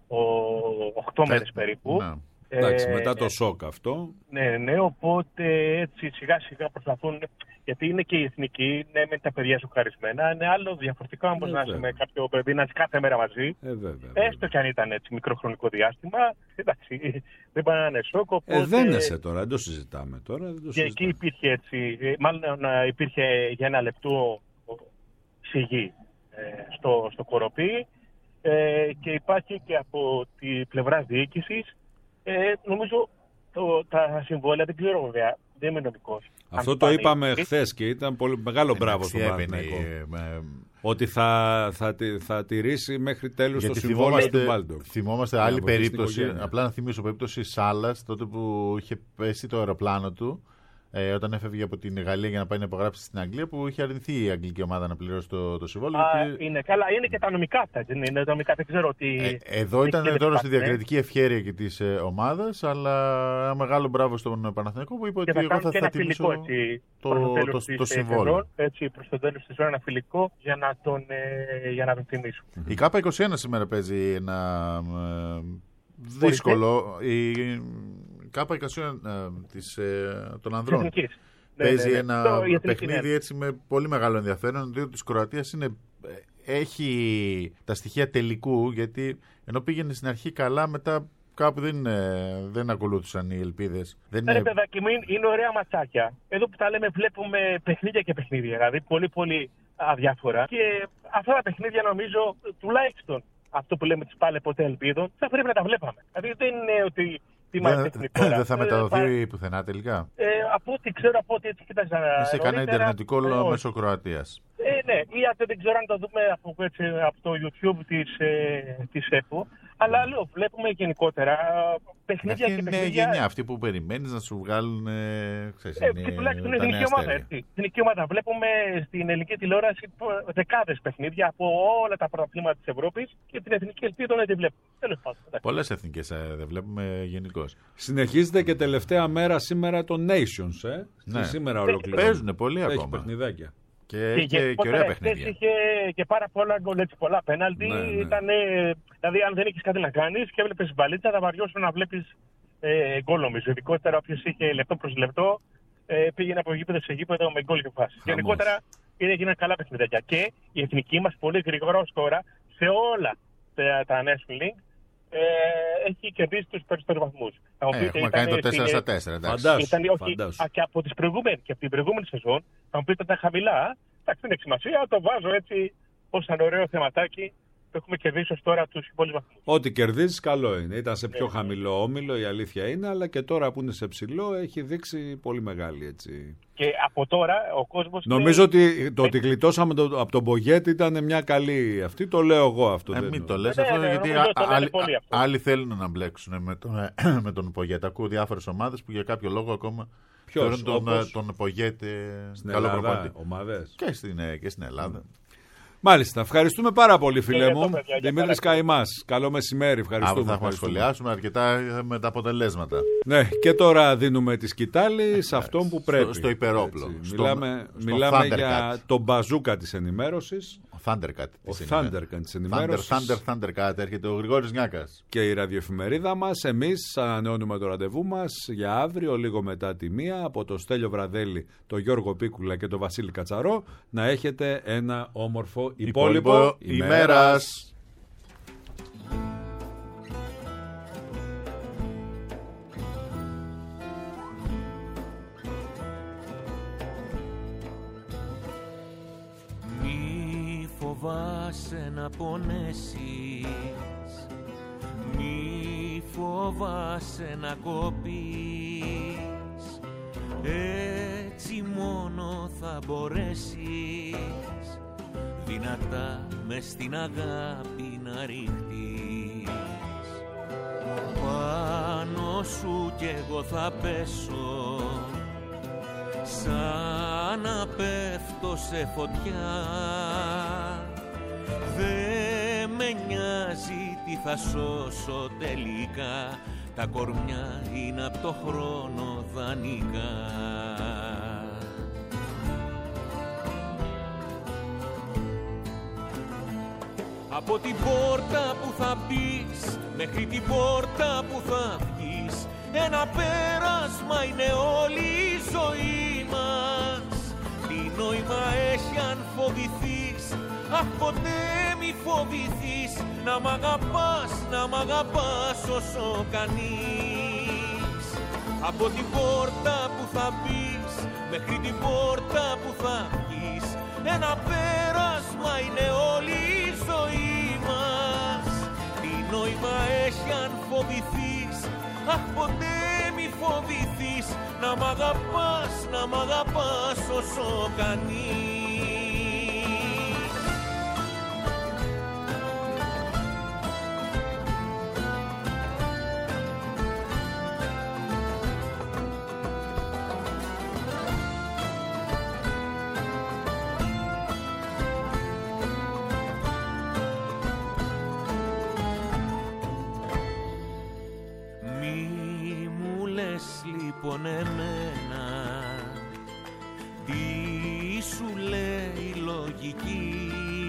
οκτώ μέρες περίπου. Ναι. Εντάξει, Ε, μετά το σοκ αυτό. Ναι, ναι, οπότε έτσι σιγά σιγά προσπαθούν, γιατί είναι και η εθνική, ναι, με τα παιδιά σου χαρισμένα, είναι άλλο διαφορετικό όμως Ε, να είσαι βέβαια. με κάποιο παιδί, να είσαι κάθε μέρα μαζί. Ε, βέβαια. Έστω κι αν ήταν έτσι μικροχρονικό διάστημα, εντάξει, δεν πάνε να είναι σοκ, οπότε... Ε, δεν είσαι τώρα, δεν το συζητάμε τώρα. Δεν το Και εκεί συζητάμε. υπήρχε έτσι, ε, μάλλον ε, υπήρχε για ένα λεπτό σιγή ε, στο, στο κοροπή ε, και υπάρχει και από τη πλευρά διοίκησης. Ε, νομίζω το, τα συμβόλαια, δεν ξέρω βέβαια, δεν είμαι νομικός. Αυτό Αν το πάνε- είπαμε χθες και ήταν πολύ μεγάλο μπράβο Εντάξει, στον έβαινε, Παναθηναϊκό. ε, με- Ότι θα, θα, τη- θα τηρήσει μέχρι τέλους το Γιατί συμβόλαιο του θυμόμαστε, Μπάλντοκ. θυμόμαστε Για να άλλη βοηθήσει την περίπτωση. οικογένεια. Απλά να θυμίσω περίπτωση Σάλλας, τότε που είχε πέσει το αεροπλάνο του, ε, όταν έφευγε από την Γαλλία για να πάει να υπογράψει στην Αγγλία, που είχε αρνηθεί η αγγλική ομάδα να πληρώσει το, το συμβόλαιο. Α, γιατί- είναι καλά, είναι και τα νομικά αυτά. Δεν είναι τα νομικά, δεν ξέρω ότι. Ε, εδώ ήταν δεν τώρα στη υπάρχουν, διακριτική ευχέρεια και τη ε, ομάδα, αλλά ένα μεγάλο μπράβο στον Παναθηναϊκό που είπε Και ότι θα εγώ κάνουν θα, και θα ένα φιλικό τιμήσω έτσι, το, προς το, το, τέλος το, της συμβόλαιο. σεζόν, έτσι, προς το τέλος της σεζόν ένα φιλικό για να τον, ε, για να τον τιμήσουν. Η ΚΑΠΑ είκοσι ένα σήμερα παίζει ένα ε, δύσκολο. Η ΚΑΠΑ είκοσι ένα ε, της, ε, των ανδρών Εθνικής. Ναι, παίζει ναι, ναι. ένα Το- η εθνική, παιχνίδι ναι. έτσι με πολύ μεγάλο ενδιαφέρον, διότι της Κροατίας είναι, ε, έχει τα στοιχεία τελικού, γιατί ενώ πήγαινε στην αρχή καλά, μετά κάπου δεν, ε, δεν ακολούθησαν οι ελπίδες. Δεν Ρε είναι- παιδάκι μου, είναι- είναι ωραία ματσάκια. Εδώ που τα λέμε βλέπουμε παιχνίδια και παιχνίδια, δηλαδή πολύ πολύ αδιάφορα. Και αυτά τα παιχνίδια νομίζω τουλάχιστον αυτό που λέμε τις πάλε ποτέ ελπίδων θα πρέπει να τα βλέπαμε. Δηλαδή δεν είναι ότι τι μας δεν, δείχνει τώρα. δεν θα Ε, μεταδοθεί πα- πουθενά τελικά. Ε, από ό,τι ξέρω, από ό,τι έτσι κοίταζα. Σε κανένα νωρίτερα, ιντερνετικό ε, όχι. μέσω Κροατίας. Ε, ναι, ή αν δεν ξέρω αν το δούμε από, έτσι, από το YouTube της, ε, της ΕΠΟ. Αλλά λέω, βλέπουμε γενικότερα παιχνίδια αυτή και είναι παιχνίδια. γενιά, αυτοί που περιμένεις να σου βγάλουν. Ε, ξέρεις, Ε, είναι και τουλάχιστον είναι τα εθνική νέα ομάδα. αστέρια. Έτσι. Εθνική ομάδα. Βλέπουμε στην ελληνική τηλεόραση δεκάδες παιχνίδια από όλα τα πρωταθλήματα της Ευρώπης και την εθνική ελπίδα δεν τη βλέπουμε. Τέλος πάντων. Πολλές εθνικές ε, δεν βλέπουμε γενικώς. Συνεχίζεται και τελευταία μέρα σήμερα το Nations, ε. Ναι. Σήμερα ολοκληρώνει. Παίζουν πολύ Έχει ακόμα. παιχνιδάκια. Και, και, και, και ωραία παιχνίδια. Είχε και πάρα πολλά γκολ, έτσι, πολλά πέναλτι. Ναι, ναι. Ήτανε, δηλαδή, αν δεν έχεις κάτι να κάνεις και έβλεπες μπαλίτσα, θα βαριώσουν να βλέπεις ε, γκολ, νομίζω. Ειδικότερα όποιος είχε λεπτό προς λεπτό ε, πήγαινε από γήπεδο σε γήπεδο με γκολ και φάση. Γενικότερα είναι, έγιναν καλά παιχνιδάκια. Και η εθνική μας πολύ γρήγορα ως τώρα σε όλα τα, τα National League ε, έχει κερδίσει τους περισσότερους βαθμούς. Ε, έχουμε κάνει το τέσσερα στα τέσσερα. Φαντάσου, Ήταν, όχι, φαντάσου. α, και από, τις προηγούμενες, και από την προηγούμενη σεζόν, θα μου πείτε τα χαμηλά, εντάξει, δεν έχει σημασία, το βάζω έτσι ως ένα ωραίο θεματάκι που έχουμε κερδίσει ως τώρα τους υπόλοιπους βαθμούς. Ό,τι κερδίζεις καλό είναι. Ήταν σε πιο Ναι. χαμηλό όμιλο, η αλήθεια είναι, αλλά και τώρα που είναι σε ψηλό έχει δείξει πολύ μεγάλη έτσι. Και από τώρα ο κόσμος... Νομίζω είναι... ότι το ότι γλιτώσαμε το, από τον Πογέτη ήταν μια καλή αυτή. Το λέω εγώ αυτό. Ε, δεν μην είναι. το λες Ναι, αυτό, ναι, γιατί νομίζω το λένε άλλοι, πολύ αυτό. άλλοι θέλουν να μπλέξουν με τον, με τον Πογέτη. Ακούω διάφορες ομάδες που για κάποιο λόγο ακόμα Ποιος, θεωρούν τον, όπως? τον Πογέτη Στην καλό Ελλάδα, προπονητή. ομάδες. Και στην, και στην Ελλάδα. Μάλιστα, ευχαριστούμε πάρα πολύ φίλε Και μου. εδώ, παιδιά, για Δημήτρης καλά. Καϊμάς, καλό μεσημέρι, Αύριο ευχαριστούμε. θα έχουμε να ευχαριστούμε. σχολιάσουμε αρκετά με τα αποτελέσματα. Ναι, και τώρα δίνουμε τη σκητάλη σε αυτόν που πρέπει. στο υπερόπλο. Έτσι. Στον- μιλάμε στον μιλάμε Thundercat. για τον μπαζούκα της ενημέρωσης. Ο Thundercat. Ο της Thundercat της ενημέρωσης. Thunder, Thunder, Thundercat. Έρχεται ο Γρηγόρης Νιάκας. Και η ραδιοεφημερίδα μας. Εμείς ανανεώνουμε το ραντεβού μας για αύριο, λίγο μετά τη μία, από το Στέλιο Βραδέλη, το Γιώργο Πίκουλα και το Βασίλη Κατσαρό. Να έχετε ένα όμορφο υπόλοιπο, Υπόλοιπο ημέρας. Μη φοβάσαι να πονέσεις, μη φοβάσαι να κοπείς, έτσι μόνο θα μπορέσεις δυνατά μες στην αγάπη να ριχτείς. Πάνω σου κι εγώ θα πέσω, σαν να πέφτω σε φωτιά. Δε με νοιάζει τι θα σώσω τελικά, τα κορμιά είναι απ' το χρόνο δανεικά. Από την πόρτα που θα μπεις μέχρι την πόρτα που θα βγεις, ένα πέρασμα είναι όλη η ζωή μας. Τι νόημα έχει αν φοβηθείς, αχ ποτέ μη φοβηθείς, να μ' αγαπάς, να μ' αγαπάς όσο κανείς. Από την πόρτα που θα μπεις μέχρι την πόρτα που θα βγεις, ένα πέρασμα είναι όλη η ζωή μας. Τι νόημα έχει αν φοβηθείς, αχ ποτέ μη φοβηθείς, να μ' αγαπάς, να μ' αγαπάς όσο κανείς. Μη μου λες λοιπόν εμένα, τι σου λέει η λογική,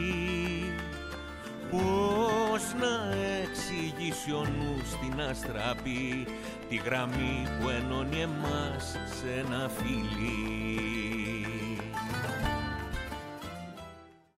πώς να εξηγήσει ο νους την αστραπή, τη γραμμή που ενώνει εμάς σε ένα φιλί.